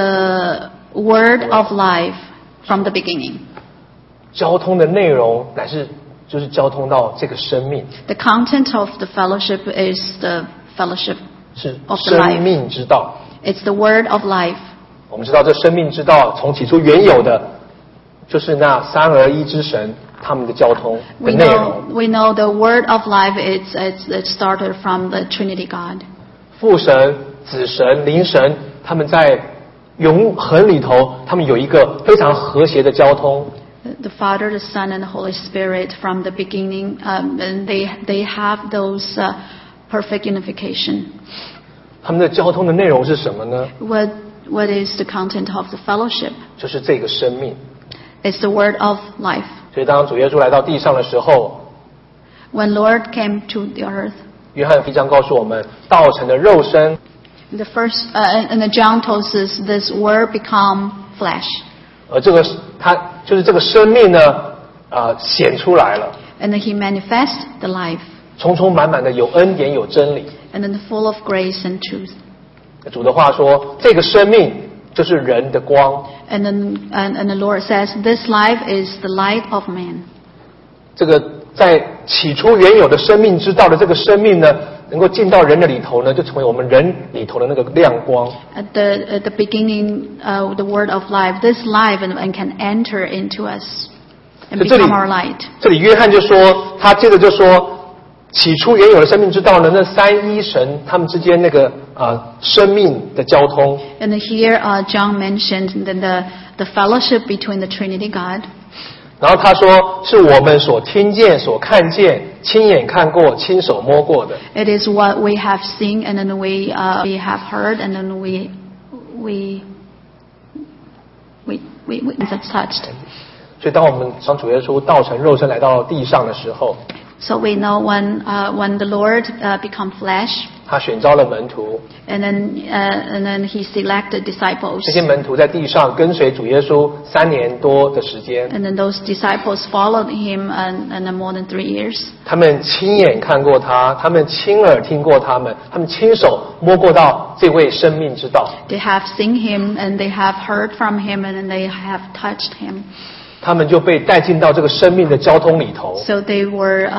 the word of life from the beginning. 交通的内容乃是就是交通到这个生命， The content of the fellowship is the fellowship 是 of the 生 life. 命之道。 It's the word of life. 我们知道这生命之道从起初原有的，就是那三而一之神他们的交通的 We 内容。 know the word of life. It started from the Trinity God. 父神、子神、灵神，他们在永恒里头，他们有一个非常和谐的交通。 The Father, the Son, and the Holy Spirit from the beginning, and they have those perfect unification. 他们的交通的内容是什么呢？ What is the content of the fellowship? 就是这个生命。 It's the word of life. 所以当主耶稣来到地上的时候， When Lord came to the earth, 约翰福音告诉我们，道成的肉身， the first and the John tells us this word become flesh, 而这个他就是这个生命呢，显出来了， and then He manifests the life, 充充满满的有恩典有真理。 and then full of grace and truth. 主的话说，这个生命就是人的光。 And the Lord says, this life is the light of man. 这个在起初原有的生命之道的这个生命呢，能够进到人的里头呢，就成为我们人里头的那个亮光。 At the beginning, the word of life, this life and can enter into us and 这里 become our light. 这里约翰就说，他接着就说，起初原有的生命之道呢，那三一神他们之间那个生命的交通。 And here John mentioned the fellowship between the Trinity God. 然后他说是我们所听见、所看见、亲眼看过、亲手摸过的。 It is what we have seen and then we have heard and then we have touched. 所以当我们当主耶稣道成肉身来到地上的时候， So we know when the Lord become flesh, 他选召了门徒， and then he selected disciples, 这些门徒在地上跟随主耶稣3年多的时间， and then those disciples followed him and more than 3 years. 他们亲眼看过他，他们亲耳听过他们亲手摸过到这位生命之道。 They have seen him and they have heard from him and then they have touched him. 他们就被带进到这个生命的交通里头。 So they were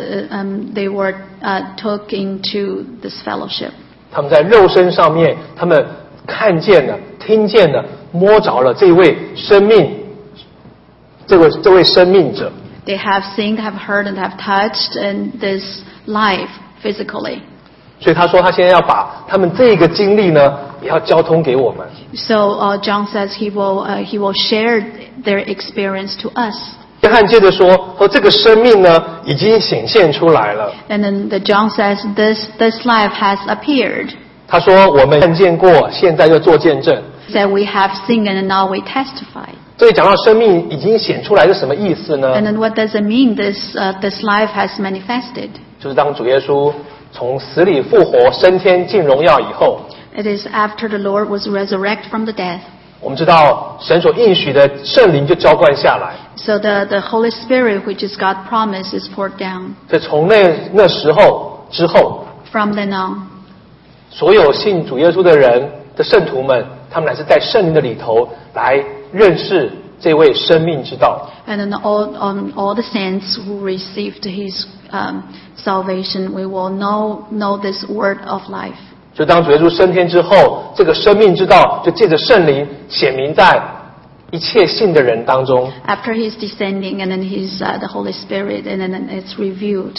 took into this fellowship. 他们在肉身上面，他们看见了、听见了、摸着了这位生命，这位生命者。 They have seen, have heard, and have touched in this life physically. 所以他说，他现在要把他们这个经历呢，也要交通给我们。 So John says he will share their experience to us. 约翰接着说这个生命呢，已经显现出来了。 And then John says this life has appeared. 他说我们看见过，现在就做见证。 That we have seen and now we testify. 这里讲到生命已经显出来是什么意思呢？ And then what does it mean this life has manifested? 就是当主耶稣从死里复活、升天进荣耀以后， It is after the Lord was resurrected from the death. 我们知道神所应许的圣灵就浇灌下来。 So the Holy Spirit, which is God's promise, is poured down. 所以从那时候之后， From then on, 所有信主耶稣的人的圣徒们，他们乃是在圣灵的里头来认识这位生命之道。 and then all the saints who received His salvation, we will know this word of life. 就当主耶稣升天之后，这个生命之道就借着圣灵显明在一切信的人当中。 After His descending, and then His the Holy Spirit, and then it's revealed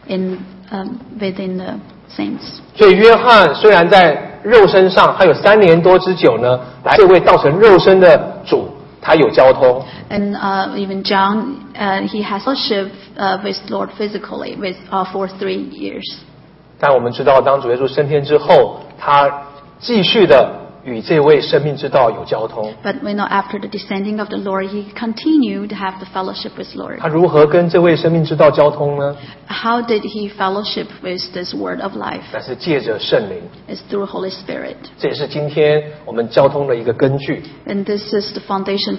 within the saints. 所以约翰虽然在肉身上还有3年多之久呢，来这位道成肉身的主，他有交通。 And even John, he has fellowship with Lord physically for 3 years. 但我们知道，当主耶稣升天之后，他继续的与这位生命之道有交通。 But we know after the descending of the Lord, he continued to have the fellowship with Lord. 他如何跟这位生命之道交通呢？ How did he fellowship with this word of life? 那是借着圣灵， It's through Holy Spirit. 这也是今天我们交通的一个根据。 And this is the foundation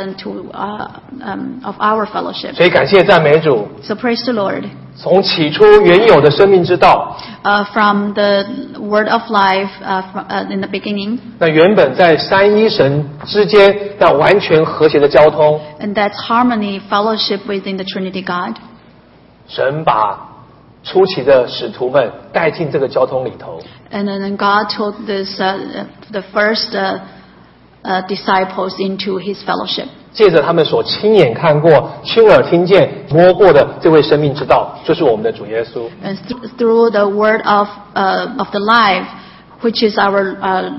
of our fellowship. 所以感谢赞美主， So praise the Lord. 从起初原有的生命之道， From the word of life in the beginning, 那原本在三一神之间那完全和谐的交通， and that's harmony, fellowship within the Trinity God. 神把初期的使徒们带进这个交通里头。 And then God took the first disciples into His fellowship. 借着他们所亲眼看过、亲耳听见、摸过的这位生命之道，就是我们的主耶稣。 And through the word of the life, which is our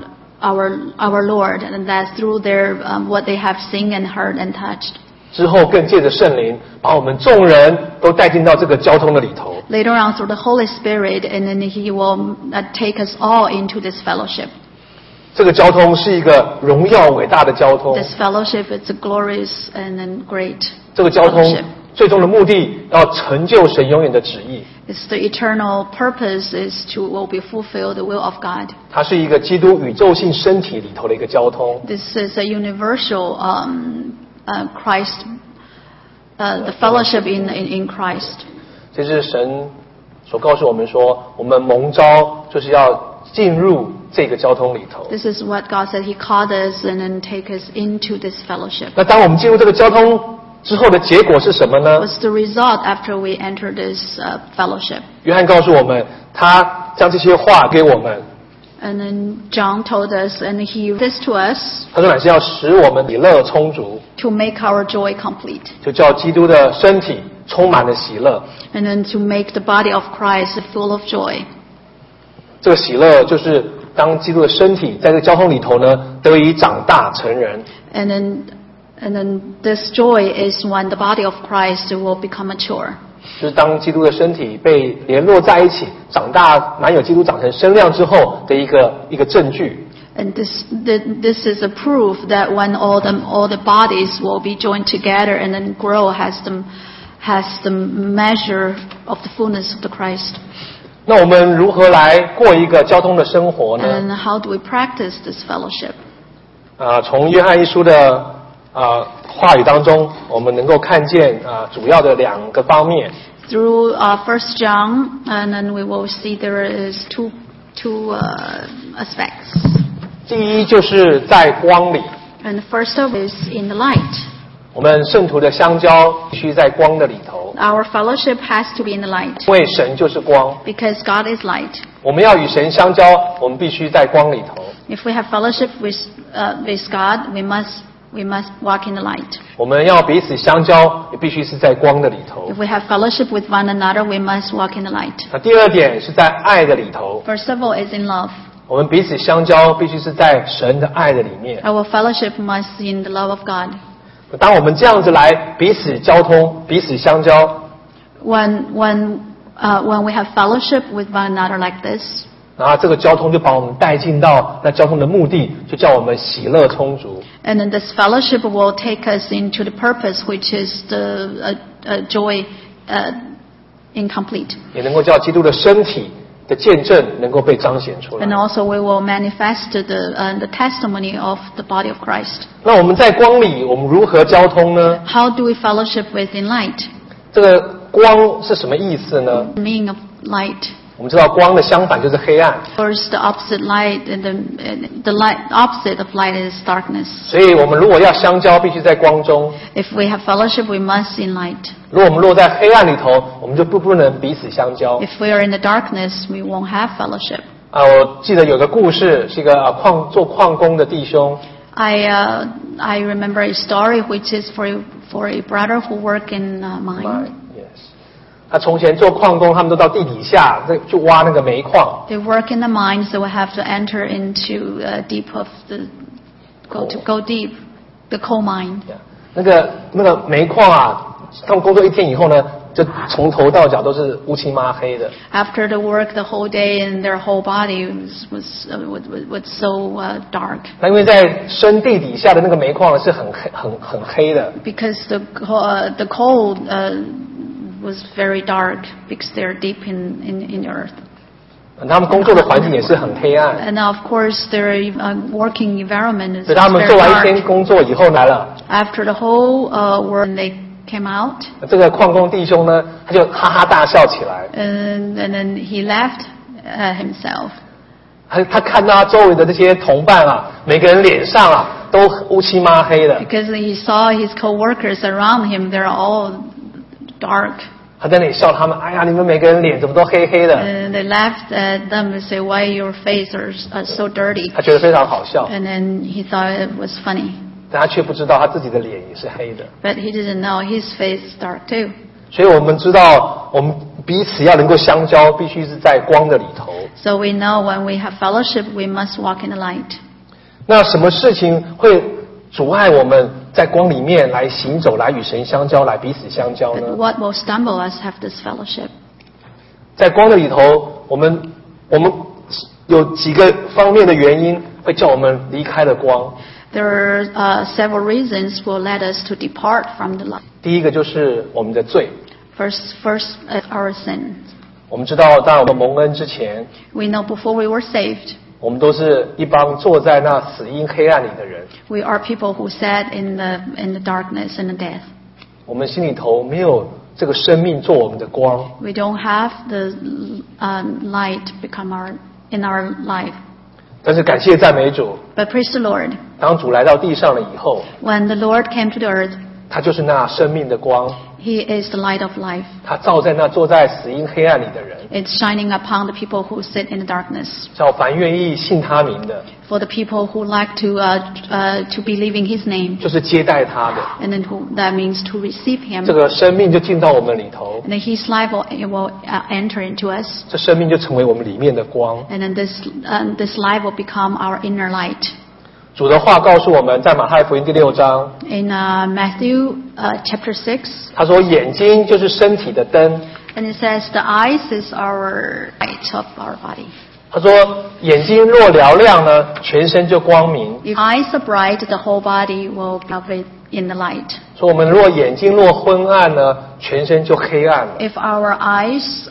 Lord, and that's through their what they have seen and heard and touched. 之后更借着圣灵，把我们众人都带进到这个交通的里头。 Later on, through the Holy Spirit, and then He will take us all into this fellowship. 这个交通是一个荣耀伟大的交通。 This fellowship is a glorious and then great 这个交通 fellowship. 最终的目的要成就神永远的旨意。 It's the eternal purpose is will be fulfill the will of God. 它是一个基督宇宙性身体里头的一个交通。 This is a universal Christ, the fellowship in Christ. 这是神所告诉我们说，我们蒙召就是要进入这个交通里头。 This is what God said. He called us and then take us into this fellowship. 那当我们进入这个交通之后的结果是什么呢？ What's the result after we enter this fellowship? 约翰告诉我们，他将这些话给我们， And then John told us, and he this to us 他说乃是要使我们喜乐充足， to make our joy complete, 就叫基督的身体充满了喜乐。 and then to make the body of Christ full of joy. 这个喜乐就是当基督的身体在这个交通里头呢，得以长大成人。 And then And then this joy is when the body of Christ will become mature. 就是当基督的身体被联络在一起，长大满有基督长成身量之后的一个证据。 And this is a proof that when all the bodies will be joined together and then grow has the measure of the fullness of the Christ. 那我们如何来过一个交通的生活呢？ And how do we practice this fellowship? 从约翰一书的话语当中，我们能够看见主要的2个方面。 Through 1 John, and then we will see there is two aspects. 第一就是在光里， And the first of is in the light. 我们圣徒的相交必须在光的里头， Our fellowship has to be in the light 因为神就是光。 because God is light. 我们要与神相交，我们必须在光里头。 If we have fellowship with God, we must walk in the light. 我们要彼此相交，也必须是在光的里头 If。we have fellowship with one another, we must walk in the light. 那第二点是在爱的里头， First of all is in love. 我们彼此相交必须是在神的爱的里面。 Our fellowship must be in the love of God. 当我们这样子来彼此交通、彼此相交， When we have fellowship with one another like this, 然后这个交通就把我们带进到那交通的目的，就叫我们喜乐充足。 and then this fellowship will take us into the purpose, which is the joy incomplete. 也能够叫基督的身体的见证能够被彰显出来。 And also we will manifest the testimony of the body of Christ. 那我们在光里，我们如何交通呢？ How do we fellowship within light? 这个光是什么意思呢？ The meaning of light. 我们知道光的相反就是黑暗， First, the opposite light, and the opposite of light is darkness. 所以我们如果要相交，必须在光中。 If we have fellowship, we must in light. 如果我们落在黑暗里头，我们就不能彼此相交。 If we are in the darkness, we won't have fellowship. 我记得有个故事，是一个做矿工的弟兄， I remember a story which is for a brother who work in mine. Yes. 他从前做矿工，他们都到地底下去挖那个煤矿。 They work in the mines, so we have to enter into deep of the go deep the coal mine. 那个煤矿啊，他们工作1天以后呢，就从头到脚都是乌漆嘛黑的。 After the work, the whole day and their whole body was so dark. 那因为在深地底下的那个煤矿是很黑的， Because the coal was very dark because they're deep in the earth. 他们工作的环境也是很黑暗。 And of course, their working environment is 所以他们 very 做完1天 dark. 工作以后来了， After the whole work, they came out, 这个矿工弟兄呢，他就哈哈大笑起来。 and then he laughed at himself. 他看到他周围的这些同伴啊，每个人脸上啊都乌漆嘛黑的。 Because he saw his co-workers around him, they're all dark. 他在那里笑他们，哎呀，你们每个人脸怎么都黑黑的？ And they laughed at them and say, "Why your face are so dirty?" 他觉得非常好笑， And then he thought it was funny, 但他却不知道他自己的脸也是黑的。 but he didn't know his face is dark too. 所以我们知道，我们彼此要能够相交，必须是在光的里头。 So we know when we have fellowship, we must walk in the light. 那什么事情会阻碍我们在光里面来行走，来与神相交，来彼此相交 But 呢？ what will stumble us have this fellowship? 在光的里头，我们有几个方面的原因会叫我们离开了光。 There are several reasons will lead us to depart from the light. 第一个就是我们的罪。 First, our sin. 我们知道，当我们蒙恩之前， We know before we were saved, 我们都是一帮坐在那死荫黑暗里的人。 we are people who sat in the darkness and the death. 我们心里头没有这个生命做我们的光。 We don't have the light become in our life. 但是感谢赞美主， But praise the Lord, 当主来到地上了以后， when the Lord came to the earth, 他就是那生命的光， He is the light of life. 他照在那坐在死荫黑暗里的人， It's shining upon the people who sit in the darkness. 叫凡愿意信他名的， For the people who like to believe in His name, 就是接待他的， and then that means to receive Him. 这个生命就进到我们里头， And then His life will enter into us, 这生命就成为我们里面的光。 and then this life will become our inner light. 主的话告诉我们，在马太福音第6章， In Matthew chapter 6, 他说眼睛就是身体的灯。 and it says the eyes is our light of our body. 他说眼睛若嘹亮呢，全身就光明。 If eyes are bright, the whole body will be in the light. 说我们若眼睛若昏暗呢，全身就黑暗了。 If our eyes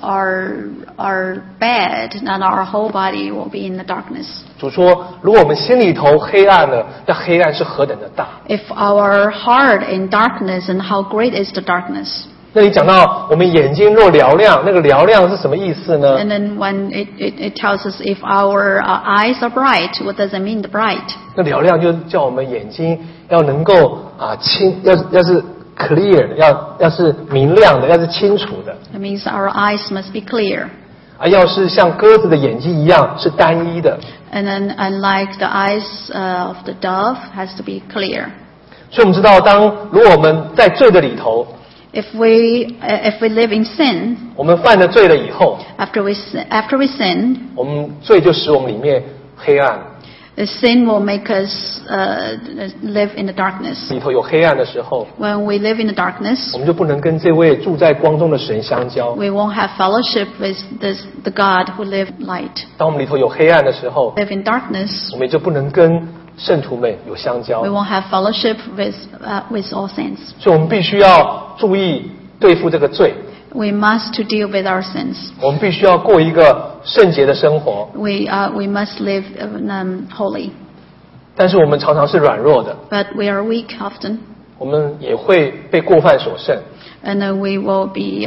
are bad, then our whole body will be in the darkness. 主说，如果我们心里头黑暗了，那黑暗是何等的大。 If our heart in darkness, and how great is the darkness? 那里讲到我们眼睛若嘹亮，那个嘹亮是什么意思呢？ And then when it tells us if our eyes are bright, what does it mean, the bright? 那嘹亮就叫我们眼睛要能够要是 clear 的，要是明亮的，要是清楚的。 It means our eyes must be clear. 要是像鸽子的眼睛一样是单一的。 And then unlike the eyes of the dove, has to be clear. 所以我们知道，如果我们在罪的里头， If we live in sin, 我们犯了罪了以后， after we sin, 我们罪就使我们里面黑暗。 the sin will make us live in the darkness. 里头有黑暗的时候， When we live in the darkness, 我们就不能跟这位住在光中的神相交。 we won't have fellowship with the God who live light. 当我们里头有黑暗的时候， Live in darkness, 我们也就不能跟圣徒们有相交 we。won't have fellowship with all saints. 所以我们必须要注意对付这个罪， We must to deal with our sins. 我们必须要过一个圣洁的生活。 We must live holy. 但是我们常常是软弱的， But we are weak often, 我们也会被过犯所胜。 and we will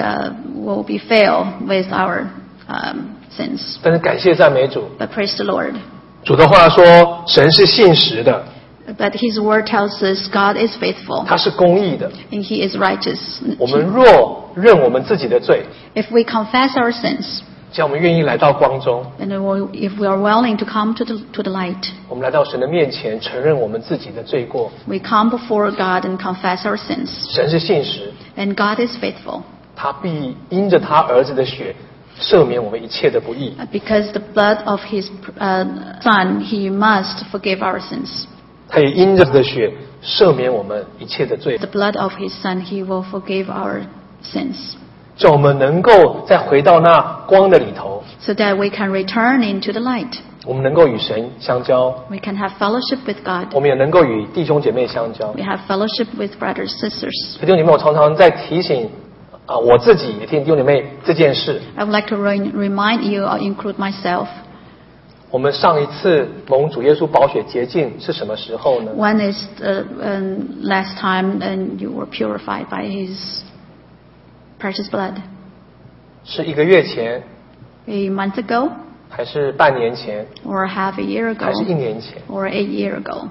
be fail with our sins. 但是感谢赞美主， But praise the Lord. 主的话说，神是信实的， But His word tells us God is faithful 他是公义的。 and He is righteous. 我们若认我们自己的罪， If we confess our sins, 只要我们愿意来到光中， and if we are willing to come to the light, 我们来到神的面前，承认我们自己的罪过。 we come before God and confess our sins. 神是信实， And God is faithful, 他必因着他儿子的血赦免我们一切的不义。 because the blood of His Son, He must forgive our sins. 他也因着他的血赦免我们一切的罪， The blood of His Son, He will forgive our sins, 叫我们能够再回到那光的里头， so that we can return into the light. 我们能够与神相交， We can have fellowship with God. 我们也能够与弟兄姐妹相交。 We have fellowship with brothers and sisters. 弟兄姐妹，我常常在提醒我自己也提醒弟兄姐妹这件事。 I would like to remind you, or include myself, 我们上一次蒙主耶稣宝血洁净是什么时候呢？ when is the last time and you were purified by His precious blood? 是1个月前， A month ago, 还是半年前， or half a year 还是1 ago, 年前？ or 8 years ago?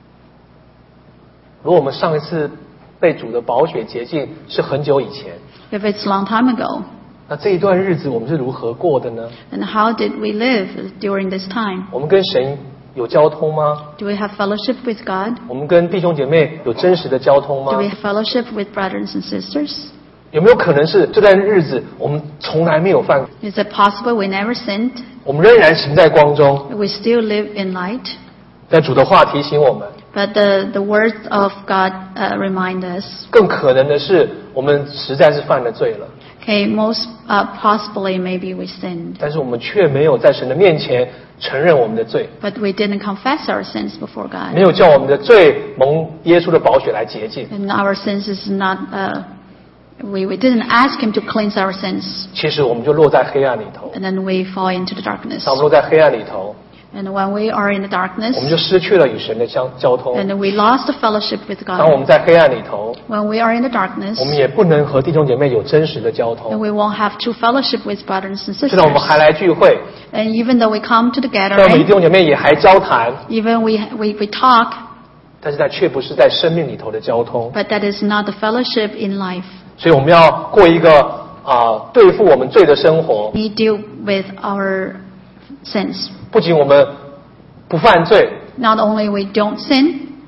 如果我们上一次被主的宝血洁净是很久以前， If it's a long time ago, 那这一段日子我们是如何过的呢？ then how did we live during this time? 我们跟神有交通吗？ Do we have fellowship with God? 我们跟弟兄姐妹有真实的交通吗 Do？we have fellowship with brothers and sisters? 有没有可能是这段日子我们从来没有犯， Is it possible we never sinned? 我们仍然行在光中？ We still live in light? 但主的话提醒我们， But the words of God remind us. 更可能的是我们实在是犯了罪了， Okay, most possibly maybe we sinned, 但是我们却没有在神的面前承认我们的罪， but we didn't confess our sins before 没 God. 有叫我们的罪蒙耶稣的宝血来洁净。 And our sins is not, we didn't ask Him to cleanse our sins. 其实我们就落在黑暗里头， And then we fall into the darkness. 当我们落在黑暗里头， And when we are in the darkness, 我们就失去了与神的交通。 and we lost the fellowship with 当我 God. 们在黑暗里头， When we are in the darkness, 我们也不能和弟兄姐妹有真实的交 then 通。 we won't have true fellowship with brothers and 虽然我们还 sisters. 来聚会， And even though we come to the 虽然我们与 gathering, 弟兄姐妹也还交谈， even we talk, 但是却不是在生命里头的交通。 but that is not the fellowship in life. 所以我们要过一个对付我们罪的生活。 We deal with our sins. 不仅我们不犯罪， Not only we don't sin,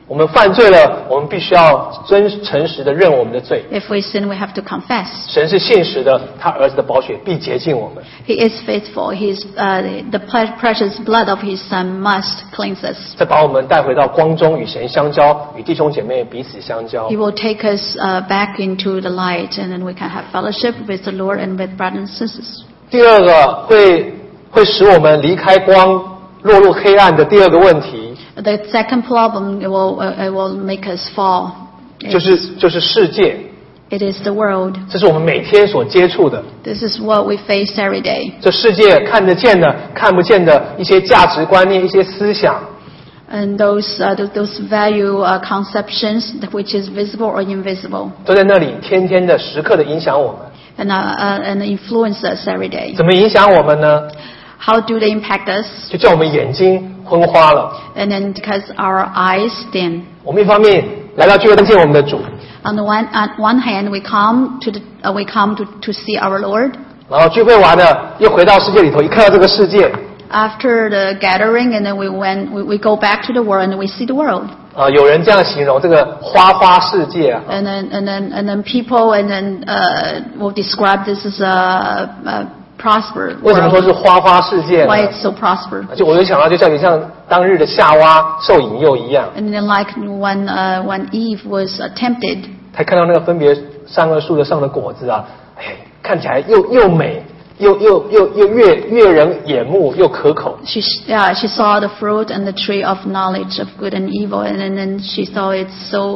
我们犯罪了，我们必须要诚实的认我们的罪。 If we sin, we have to confess. 神是信实的，他儿子的宝血必洁净我们。 He is faithful. The precious blood of His Son must cleanse us. 再把我们带回到光中，与神相交，与弟兄姐妹彼此相交 He。will take us back into the light, and then we can have fellowship with the Lord and with brothers and sisters. 第二个会使我们离开光，落入黑暗的第二个问题， The second problem, it will make us fall. 就是世界， It is the world. 这是我们每天所接触的。 This is what we face every day. 这世界看得见的、看不见的一些价值观念、一些思想， And those value conceptions, which is visible or invisible, 都在那里天天的、时刻的影响我们。 and influence us every day. 怎么影响我们呢？ How do they impact us? 就叫我们眼睛昏花了。 And then because our eyes dim. 我们一方面来到聚会看见我们的主， On one hand, we come to see our Lord. 然后聚会完了又回到世界里头，一看到这个世界， After the gathering, and then we go back to the world and we see the world. 有人这样形容这个花世界啊， And then people will describe this as a prosper 为什么说 world. 是花世界呢？ Why it's so prosper? 就我就想到，就像当日的夏娃受引诱一样， And then like when Eve was tempted, 她看到那个分别善恶树的上的果子啊，看起来又美，又悦人眼目，又可口。 she saw the fruit and the tree of knowledge of good and evil, and then she saw it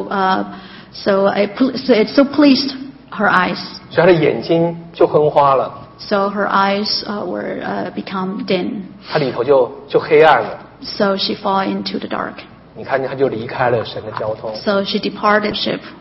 it so pleased her eyes. 所以她的眼睛就昏花了， So her eyes were become dim. 她里头就黑暗了。 So she fell into the dark. 你看见她就离开了神的交通。 So she departed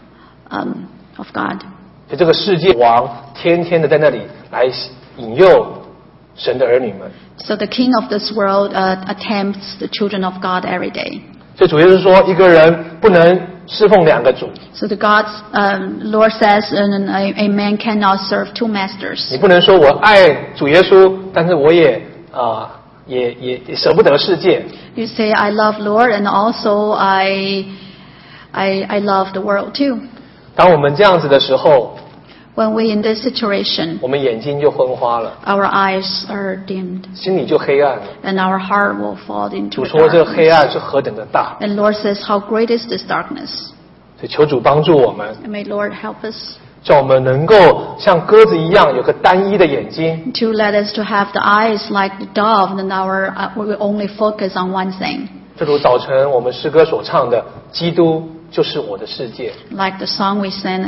of God. 就这个世界王天天的在那里来引诱神的儿女们。 So the king of this world tempts the children of God every day. 所以主耶稣说，一个人不能侍奉两个主。 So the Lord says, a man cannot serve two masters. 你不能说我爱主耶稣，但是我也舍不得世界。 You say, I love Lord, and also I love the world too. 当我们这样子的时候， When we in this situation, 我们眼睛就昏花了， our eyes are dimmed, 心里就黑暗了。 and our heart will fall 主 into 说这个黑 darkness. 暗是何等的大， And Lord says, how great is this darkness? 所以求主帮助我们， And may Lord help us 叫我们能够像鸽子一样有个单一的眼睛， to let us to have the eyes like the dove, and we will only focus on one thing. 正如早晨我们诗歌所唱的，基督就是我的世界， Like the song we sang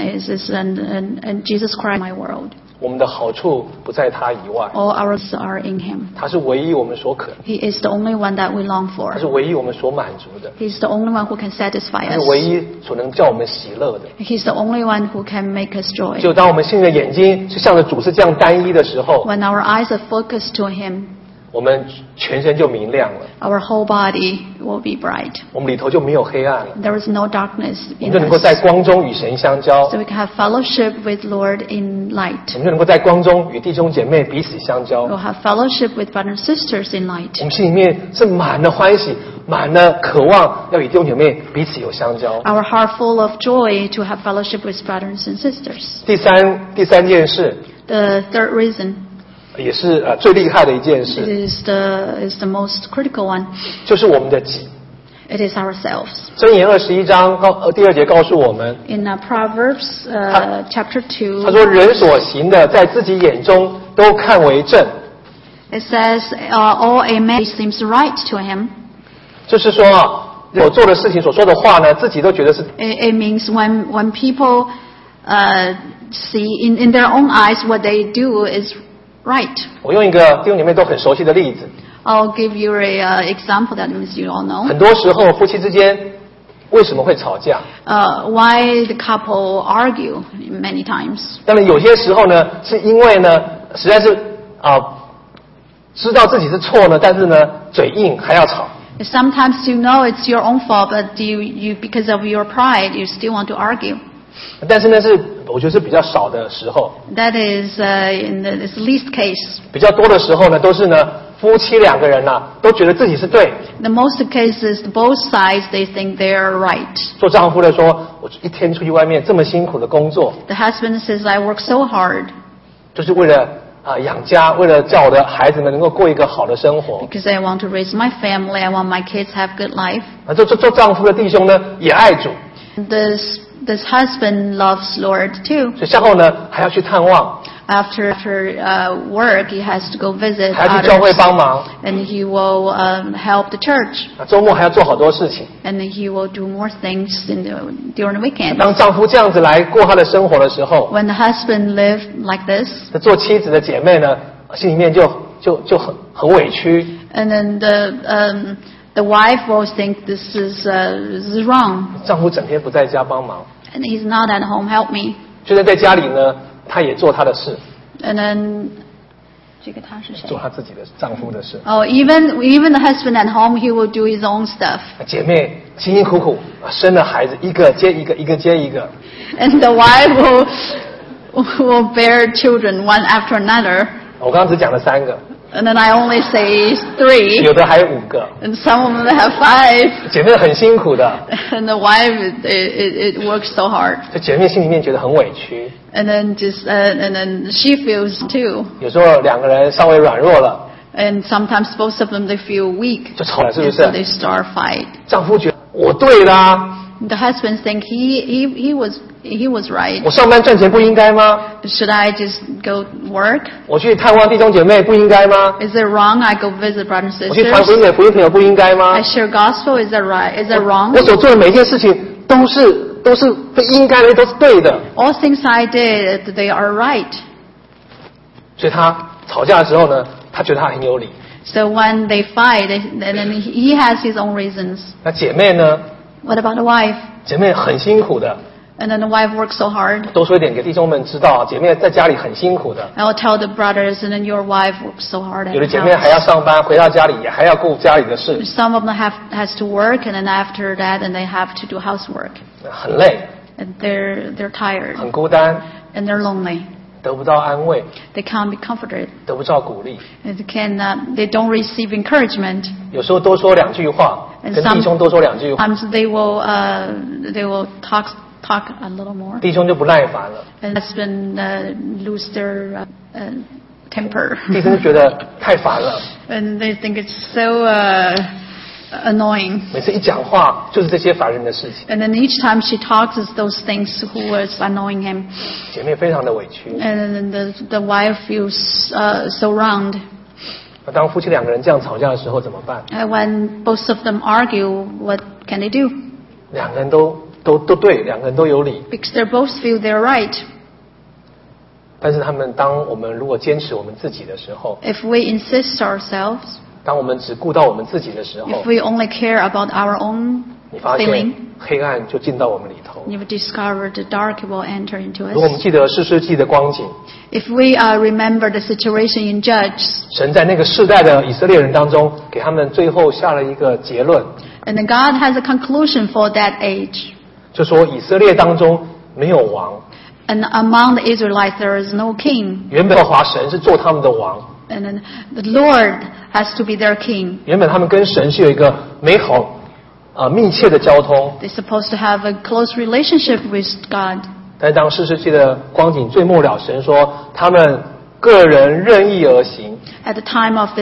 and Jesus Christ my world. 我们的好处不在他以外， All ours are in Him. 他是唯一我们所渴， He is the only one that we long 他 for. 是唯一我们所满足的， He's the only one who can satisfy 他是唯 us. 一所能叫我们喜乐的。 He's the only one who can make us joy. 就当我们心里的眼睛是向着主是这样单一的时候， When our eyes are focused to Him, 我们全身就明亮了， our whole body will be bright. 我们里头就没有黑暗了， There is no darkness 我 in 们就能够在 us. 光中与神相交， So we can have fellowship with Lord in 我 light. 们就能够在光中与弟兄姐妹彼此相交。 We'll have fellowship with brothers and sisters in 我 light. 们心里面是满了欢喜，满了渴望，要与弟兄姐妹彼此有相交。 Our heart full of joy to have fellowship with brothers and sisters. 第三件事， The third reason 也是最厉害的一件 it 事， is the most critical one. 就是我们的己。 It is ourselves. 箴言21章第2节告诉我们， In Proverbs chapter 2, 他说人所行的，在自己眼中都看为正。 it says, all a man seems right to him. 就是说所做的事情、所说的话呢，自己都觉得是 It means when people see in their own eyes what they do is right. 我用一个弟兄姐妹都很熟悉的例子， I'll give you a example that you all know. 很多时候夫妻之间为什么会吵架？ Why the couple argue many times. 当然有些时候呢，是因为呢，实在是知道自己是错呢，但是呢，嘴硬还要吵。 Sometimes you know it's your own fault, but you because of your pride, you still want to argue. 但是呢，我觉得是比较少的时候， That is in the least case. 比较多的时候呢，都是呢， 夫妻两个人都觉得自己是对。 In most cases, both sides, they think they are right. 做丈夫的说，我一天出去外面这么辛苦的工作， The husband says, I work so hard 就是为了养家，为了叫我的孩子们能够过一个好的生活。 because I want to raise my family. I want my kids to have good life. 做丈夫的弟兄呢，也爱主， This husband loves Lord too. 所以下后呢还要去探望， After work, he has to go visit 还要去教会 others, 帮忙， and he will help the church, 周末还要做好多事情。 and he will do more things during the weekend. 当丈夫这样子来过他的生活的时候， When the husband lived like this, 做妻子的姐妹呢，心里面就很委屈。 and then the wife will think this is wrong, 丈夫整天不在家帮忙， and he's not at home. Help me. 就在家里呢，他也做他的事， And then 这个他是谁？ 做他自己的丈夫的事。 Oh, even the husband at home, he will do his own stuff. 姐妹辛辛苦苦生了孩子，一个接一个，一个接一个。 And the wife will bear children one after another. 我刚刚只讲了3个， And then I only say 3. 有的还有5个。 And some of them have 5. 姐妹很辛苦的， And the wife, it works so hard. 这姐妹心里面觉得很委屈。 And then and then she feels too. 有时候2个人稍微软弱了， And sometimes both of them, they feel weak. 就吵了，是不 And 是 so？ they start fight. 丈夫觉得我对啦， The husband think he was right. 我上班赚钱不应该吗？ Should I just go work? 我去探望弟兄姐妹不应该吗？ Is it wrong I go visit brothers and 我去传福 sisters? 音给福音朋友不应该吗 I？ share gospel. Is that right? Is that wrong? 我所做的每一件事情都是被应该的，都是对的。 All things I did, they are right. 所以他吵架的时候呢，他觉得他很有理。 So when they fight, and then he has his own reasons. 那姐妹呢？ What about the wife? 姐妹很辛苦的， And then the wife works so hard. 多说一点给弟兄们知道，姐妹在家里很辛苦的。 I will tell the brothers, and then your wife works so hard 有 at 的 the 姐妹还要 house. 上班，回到家里也还要顾家里的事， Some of them has to work, and then after that, and they have to do housework. 很累， And they're tired, 很孤单， and they're lonely. 得不到安慰， They can't be comforted. 得不到鼓励。 And they don't receive encouragement. 有时候多说2句话， And 跟弟兄多说2句话， Sometimes they will talk a little more. 弟兄就不耐烦了， And husband lose their temper. 弟兄就觉得太烦了， And they think it's so annoying. 每次一讲话就是这些烦人的事情， And then each time she talks, it's those things who was annoying him. 姐妹非常的委屈。 And then the wife feels so wronged. 那当夫妻2个人这样吵架的时候怎么办？ When both of them argue, what can they do? 2个人都对，2个人都有理， Because they both feel they're right. 但是当我们如果坚持我们自己的时候， If we insist ourselves, 当我们只顾到我们自己的时候 if，we only care about our own 你发 feeling, 现黑暗就进到我们里头。 you've discovered the dark will enter into 如果我们 us. 记得士师记的光景， If we remember the situation in Judges, 神在那个世代的以色列人当中，给他们最后下了一个结论， and then God has a conclusion for that age. 就说以色列当中没有王， And among the Israelites, there is no king. 原本耶和华神是做他们的王， And then the Lord has to be their king. 原本他们跟神是有一个美好密切的交通。 They're supposed to have a close relationship with God. 但是当士师记的光景最末了，神说他们个人任意而行， At the time of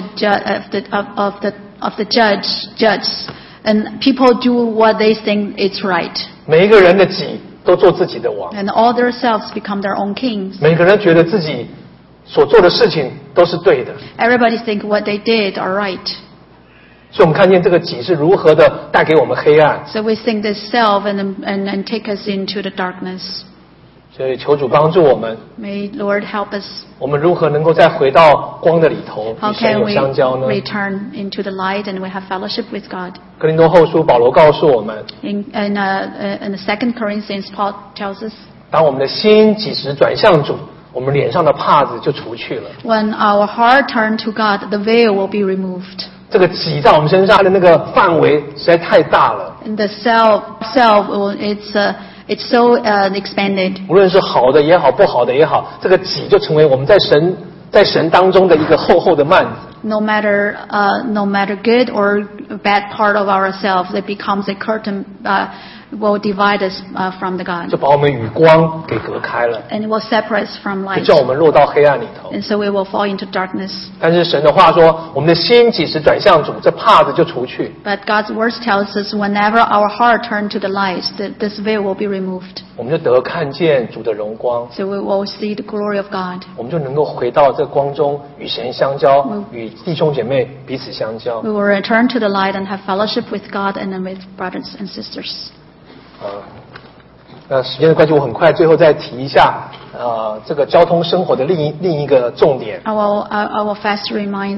the judges, and people do what they think is right. 每一个人的己都做自己的王， And all themselves become their own kings. 每个人觉得自己所做的事情都是对的。 Everybody think what they did are right. 所以我们看见这个己是如何的带给我们黑暗。 So we think this self and take us into the darkness. 所以求主帮助我们， May Lord help us. 我们如何能够再回到光的里头， How 与神 can 有 we 相交呢？ return into the light and we have fellowship with God? 哥林多后书保罗告诉我们， In 2 Corinthians, Paul tells us, 当我们的心几时转向主，我们脸上的帕子就除去了。 when our heart turn to God, the veil will be removed. 这个己在我们身上的那个范围实在太大了， And the self, it's so expanded. 无论是好的也好，不好的也好，这个己就成为我们在神当中的一个厚厚的幔子。 no matter good or bad part of ourselves, it becomes a curtain will divide us from the God. 就把我们与光给隔开了， And it will separate us from 就 light. 叫我们落到黑暗里头。 And so we will fall into darkness. 但是神的话说，我们的心几时转向主，这帕子就除去。 But God's words tells us whenever our heart turns to the light, this veil will be removed. 我们就得看见主的荣光， So we will see the glory of God. 我们就能够回到这光中，与神相交，与弟兄姐妹彼此相交。 We will return to the light and have fellowship with God and then with brothers and sisters. 那时间的关系，我很快最后再提一下，这个交通生活的另一个重点， I will fast remind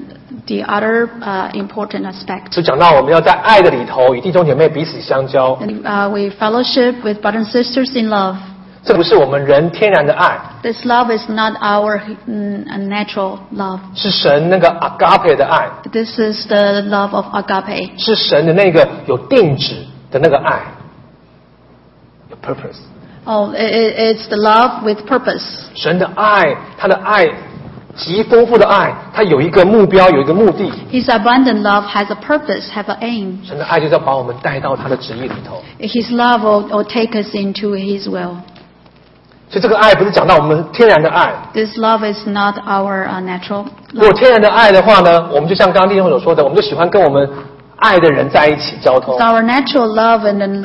the other important aspect. 就讲到我们要在爱的里头与弟兄姐妹彼此相交。 And, we fellowship with brothers and sisters in love. 这不是我们人天然的爱， This love is not our natural love. 是神那个 agape 的爱， This is the love of agape. 是神的那个有定旨的那个爱，有 purpose。 Oh, it's the love with purpose. 神的爱，他的爱极丰富的爱，他有一个目标，有一个目的。 His abundant love has a purpose, have an aim. 神的爱就是要把我们带到他的旨意里头。 His love will take us into His will. 所以这个爱不是讲到我们天然的爱。 This love is not our natural 如果 love. 天然的爱的话呢，我们就像刚刚弟兄所说的，我们就喜欢跟我们爱的人在一起交通 It's。our natural love, and then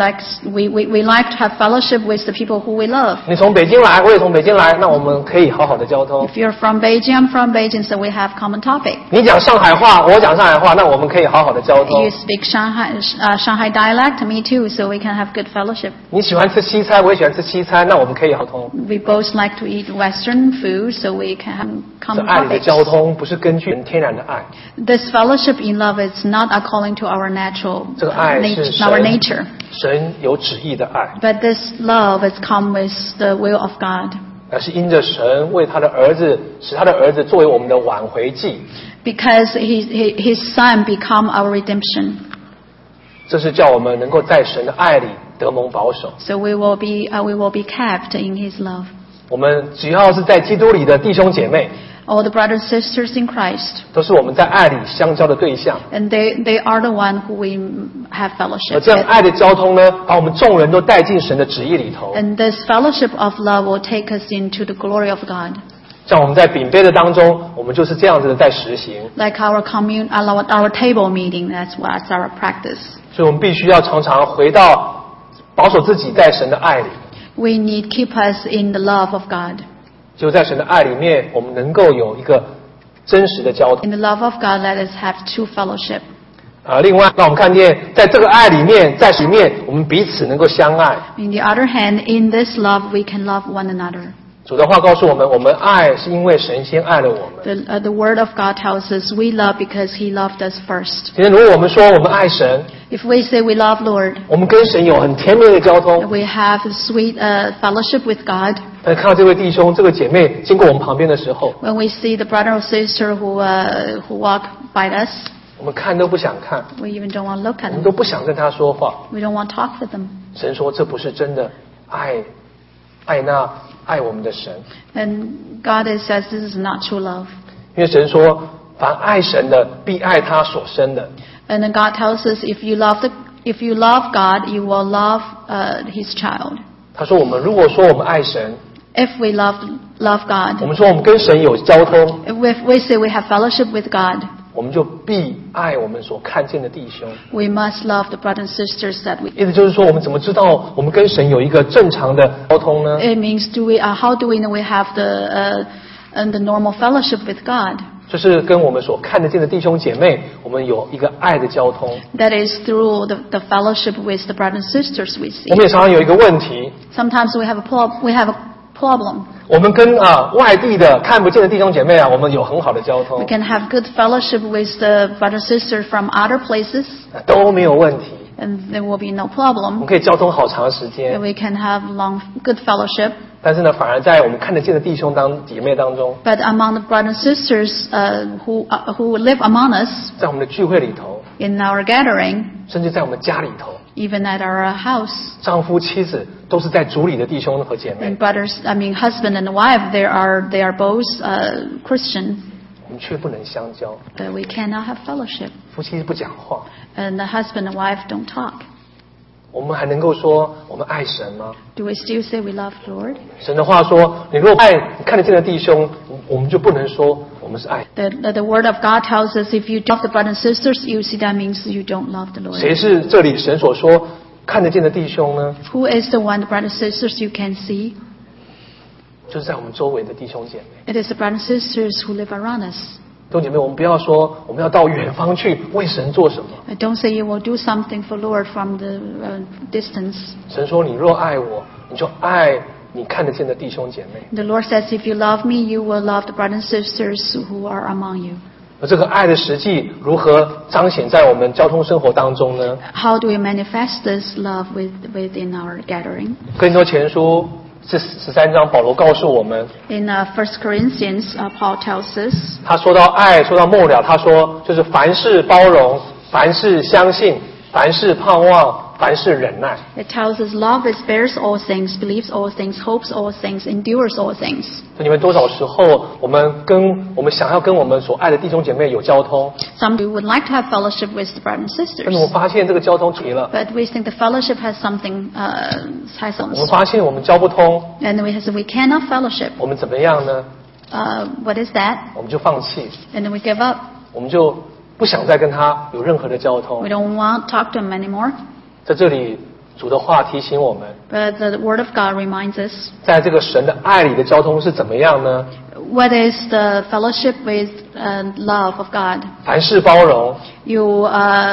we like to have fellowship with the people who we love. 你从北京来，我也从北京来，那我们可以好好的交通。 If you're from Beijing, I'm from Beijing, so we have common topic. 你讲上海话，我讲上海话，那我们可以好好的交通 You。speak Shanghai dialect, me too, so we can have good fellowship. 你喜欢吃西餐，我也喜欢吃西餐，那我们可以好通。 We both like to eat Western food, so we can have 这 common 爱里的 topics. 交通不是根据人天然的爱， This fellowship in love is not according to our natural 这个爱是 our nature. 神有旨意的爱， But this love has come with the will of God. 而是因着神为他的儿子，使他的儿子作为我们的挽回祭。 Because his son become our redemption. 这是叫我们能够在神的爱里得蒙保守。 So we will be kept in his love. 我们只要是在基督里的弟兄姐妹， All the brothers and sisters in Christ. 都是我们在爱里相交的对象。 And they are the one who we have 而 fellowship 这样 with. 爱的交通呢，把我们众人都带进神的旨意里头。 And this fellowship of love will take us into the glory of God. 像我们在饼杯的当中，我们就是这样子的在实行。 Like our table meeting, that's our practice. 所以我们必须要常常回到保守自己在神的爱里。 We need keep us in the love of God. 就在神的爱里面，我们能够有一个真实的交通。 In the love of God, let us have true fellowship. 另外，让我们看见，在这个爱里面，在里面，我们彼此能够相爱。 On the other hand, in this love, we can love one another. 主的话告诉我们，我们爱是因为神先爱了我们。 The word of God tells us we love because He loved us first. 今天，如果我们说我们爱神， If we say we love Lord, 我们跟神有很甜蜜的交通， we have sweet fellowship with God. 但看到这位弟兄、这个姐妹经过我们旁边的时候， When we see the brother or sister who walk by us, 我们看都不想看， we even don't want to look 我 at 们 them. 都不想跟他说话。 We don't want to talk with them. 神说，这不是真的爱那爱我们的神， And God says this is not true love. 因为神说，凡爱神的，必爱他所生的。 And then God tells us if you love God, you will love His child. 他说，我们如果说我们爱神， If we love 我 God, 们说我们跟神有交通， if we say we have fellowship with God, 我们就必爱我们所看见的弟兄。 we must love the brothers and sisters that we. 意思就是说，我们怎么知道我们跟神有一个正常的交通呢？ It means how do we know we have the normal fellowship with God? 就是跟我们所看得见的弟兄姐妹，我们有一个爱的交通。 That is through the fellowship with the brothers and sisters we 我 see. 们也常常有一个问题， Sometimes we have a problem. 我们跟外地的看不见的弟兄姐妹我们有很好的交 We 通， can have good fellowship with the brothers and sisters from other places, 都没有问题， and there will be no 我 problem. 们可以交通好长时 And 间。 we can have good fellowship. 但是呢，反而在我们看得见的弟兄姐妹当中， But among the brothers and sisters who live among us 在我们的聚会里头， in our gathering, 甚至在我们家里头， even at our house, 丈夫妻子都是在主里的弟兄和姐妹 and husband and wife, they are both Christian. 我们却不能相交。 but we cannot have fellowship. 夫妻不讲话， And the husband and wife don't talk. 我们还能够说我们爱神吗？ Do we still say we love the Lord? 神的话说，你若爱你看得见的弟兄，我们就不能说我们是爱。 The word of God tells us if you love the brothers and sisters, you see that means you don't love the Lord. 谁是这里神所说看得见的弟兄呢？ Who is the one, the brothers and sisters you can see? 就是在我们周围的弟兄姐妹。 It is the brothers and sisters who live around us. 弟兄姐妹，我们不要说我们要到远方去为神做什么。 Don't say you will do something for Lord from the distance. 神说：“你若爱我，你就爱你看得见的弟兄姐妹。 The Lord says, if you love me, you will love the brothers and sisters who are among you. ” 而这个爱的实际如何彰显在我们交通生活当中呢？ How do we manifest this love within our gathering? 哥林多前书是13章，保罗告诉我们， In 1 Corinthians, Paul tells us, 他说到爱，说到末了，他说就是凡事包容，凡事相信，凡事盼望，凡事忍耐。 it tells us love is bears all things, believes all things, hopes all things, endures all things. 你们多少时候，我们想要跟我们所爱的弟兄姐妹有交通， Some we would like to have fellowship with the brothers and 但是我们 sisters, 发现这个交通停了， but we think the fellowship has something, has 我们 some, 发现我们交不通， and we cannot fellowship. 我们怎么样呢？ What is that? 我们就放弃， And then we give up. 我们就不想再跟他有任何的交通 We。don't want to talk to him anymore. 在这里，主的话提醒我们， But the Word of God reminds us, 在这个神的爱里的交通是怎么样呢？ what is the fellowship with love of God? 凡事包容， You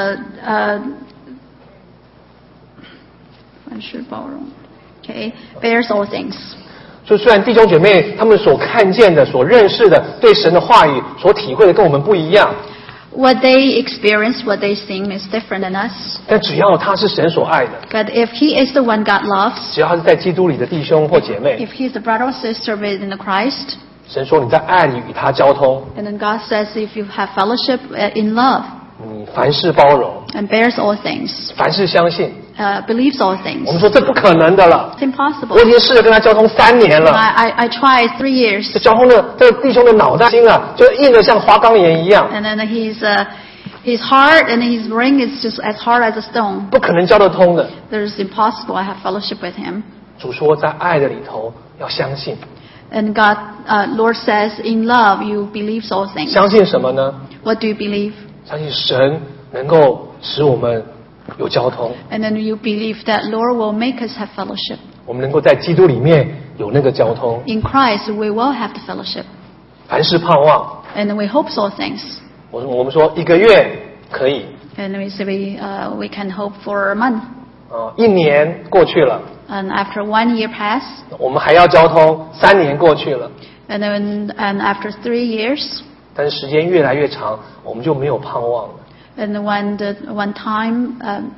okay, bears all things. 就虽然弟兄姐妹他们所看见的、所认识的、对神的话语所体会的跟我们不一样， What they experience, what they sing is different than us. 但只要他是神所爱的， But if He is the one God loves, 只要他是在基督里的弟兄或姐妹， if He's the brother or sister within the Christ, 神说你在爱里与他交通， and then God says if you have fellowship in love 你凡事包容， and bears all things, 凡事相信。 believes all things, 我们说这不可能的了， it's impossible. 我已经试着跟他交通3年了， I tried 3 years, 这交通的这个弟兄的脑袋心啊，就硬得像花岗岩一样， and then his heart and his brain is just as hard as a stone. 不可能交得通的。 There's impossible. I have fellowship with him. 主说在爱的里头要相信， And God, Lord says, in love you believe all things. 相信什么呢？ What do you believe? 相信神能够使我们有交通， And then you believe that Lord will make us have fellowship. 我们能够在基督里面有那个交通， In Christ we will have the fellowship. 凡事盼望。 And we hope all things. 我们说1个月可以， And we say we can hope for a month. 1年过去了， And after 1 year pass, 我们还要交通，3年过去了， and after 3 years, 但是时间越来越长，我们就没有盼望了。 and when time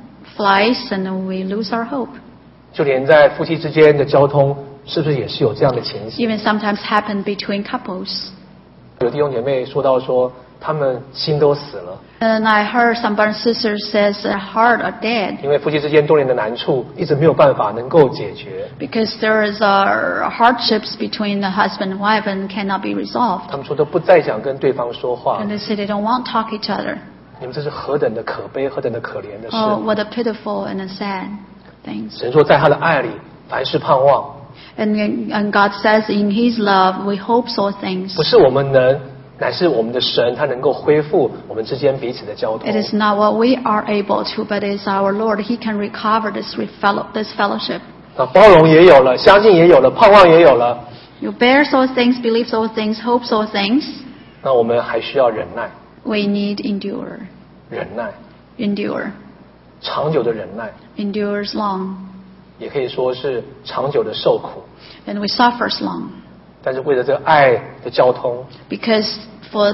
flies and we lose our hope. 就连在夫妻之间的交通，是不是也是有这样的情形？ Even sometimes happen between couples. 有弟兄姐妹说到说，他们心都死了， And I heard some brothers and sisters says their heart are dead 因为夫妻之间多年的难处一直没有办法能够解决。 because there is hardships between the husband and wife and cannot be resolved. 他们说都不再想跟对方说话 And，they say they don't want to talk each other. 你们这是何等的可悲，何等的可怜的事。 Oh, what a pitiful and a sad things. 神说，在他的爱里，凡事盼望， And God says in His love we hope all things. 不是我们能，乃是我们的神，他能够恢复我们之间彼此的交通 It。is not what we are able to, but it is our Lord. He can recover this fellowship. 那包容也有了，相信也有了，盼望也有了， You bear all things, believe all things, hope all things. 那我们还需要忍耐， We need endure. 忍耐， Endure. 长久的忍耐， Endures long. 也可以说是长久的受苦。 And we suffers long. 但是为了这个爱的交通， Because for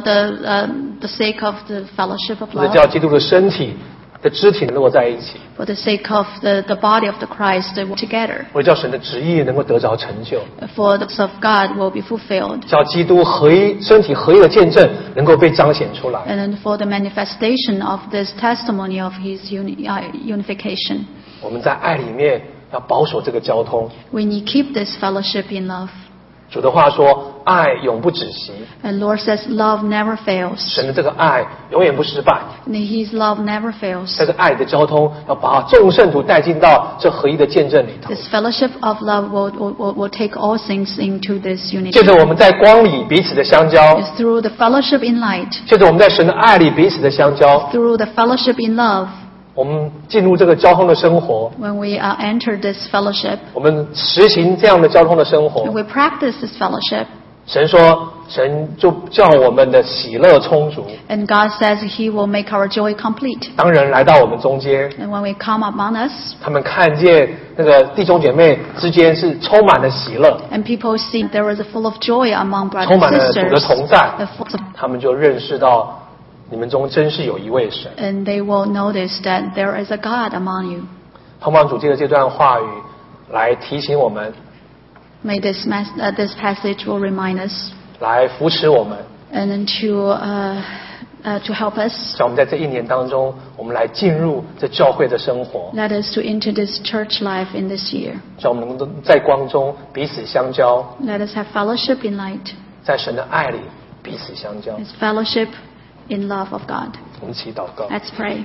the sake of the fellowship of 为了 love, 叫基督的身体的肢体能够在一起， for the sake of the body of the Christ, they work together. 为了叫神的旨意能够得着成就， For the will of God will be fulfilled. 叫基督合一身体合一的见证能够被彰显出来。 And then for the manifestation of this testimony of His unification. 我们在爱里面要保守这个交通， We need keep this fellowship in love. 主的话说，爱永不止息。 And Lord says love never fails. 神的这个爱永远不失败。 And His love never fails. 在这爱的交通，要把众圣徒带进到这合一的见证里头。 This fellowship of love will take all things into this unity. 借着我们在光里彼此的相交， It's through the fellowship in light, 借着我们在神的爱里彼此的相交， through the fellowship in love, 我们进入这个交通的生活， when we enter this fellowship, 我们实行这样的交通的生 and 活。 we practice this fellowship. 神说，神就叫我们的喜乐充足。 And God says He will make our joy complete. 当人来到我们中间， And when we come among us, 他们看见那个弟兄姐妹之间是充满了喜乐， and people see there is a full of joy among brothers 充 and 满了主的 sisters, 同在， a full of- 他们就认识到你们中真是有一位神。 and they will notice that there is a God among you. 盼望主借着这段话语来提醒我们， May this passage will remind us 来扶持我们， and then to help us. 让我们在这一年当中，我们来进入这教会的生活， Let us to enter this church life in this year. 让我们能够在光中彼此相交， Let us have fellowship in light. 在神的爱里彼此相交。 It's fellowship in love of God. 我们一起祷告。 Let's pray.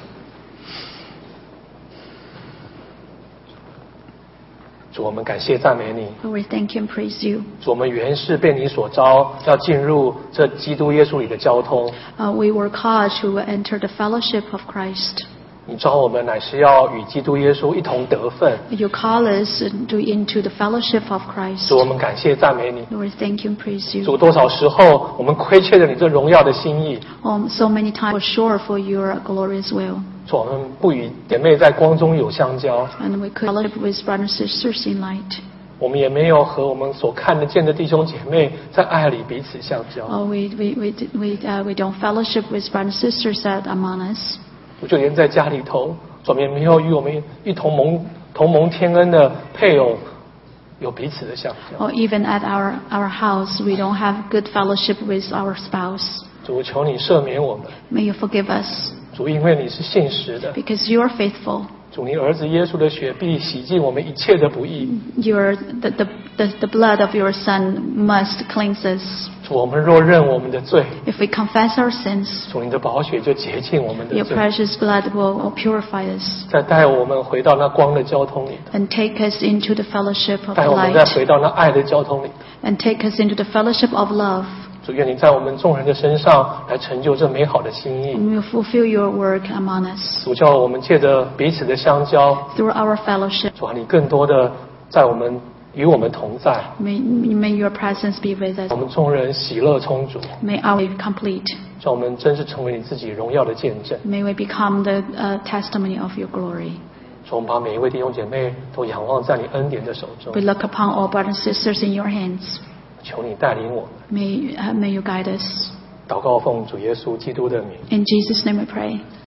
主，我们感谢赞美你。 Lord, we thank you and praise you. 主，我们原是被你所招，要进入这基督耶稣里的交通。 We were called to enter the fellowship of Christ. 你招我们乃是要与基督耶稣一同得分。 You call us into the fellowship of Christ. 主，我们感谢赞美你。 Lord, thank you and praise you. 主，多少时候我们亏缺了你这荣耀的心意。 So many times we're sure for your glorious will. 主，我们不与姐妹在光中有相交， And we could fellowship with brothers and sisters in light. 我们也没有和我们所看得见的弟兄姐妹在爱里彼此相交。 We don't fellowship with brothers and sisters that among us. 我就连在家里头，主，也没有与我们一同蒙天恩的配偶有彼此的相交。 Or even at our house, we don't have good fellowship with our spouse. 主，求你赦免我们。 May you forgive us 主，因为你是信实的。 because you are faithful. 主，你儿子耶稣的血必洗净我们一切的不义。 The blood of your Son must cleanse us. 主，我们若认我们的罪， If we confess our sins, 主，你的宝血就洁净我们的 your 罪， precious blood will purify us 再带我们回到那光的交通里， and take us into the fellowship of 带我们再 light 回到那爱的交通里。 and take us into the fellowship of love. 主，愿你在我们众人的身上来成就这美好的心意。 And will fulfill your work among us 主，叫我们借着彼此的相交， through our fellowship. 主啊，你更多的在我们与我们同在， May your presence be with us. 我们众人喜乐充足， May our life complete. 让我们真是成为你自己荣耀的见证。 May we become the testimony of your glory. 主，我们把每一位弟兄姐妹都仰望在你恩典的手中 We，look upon all brothers and sisters in your hands. 求你带领我们。 May you guide us. 祷告奉主耶稣基督的名。 In Jesus' name we pray.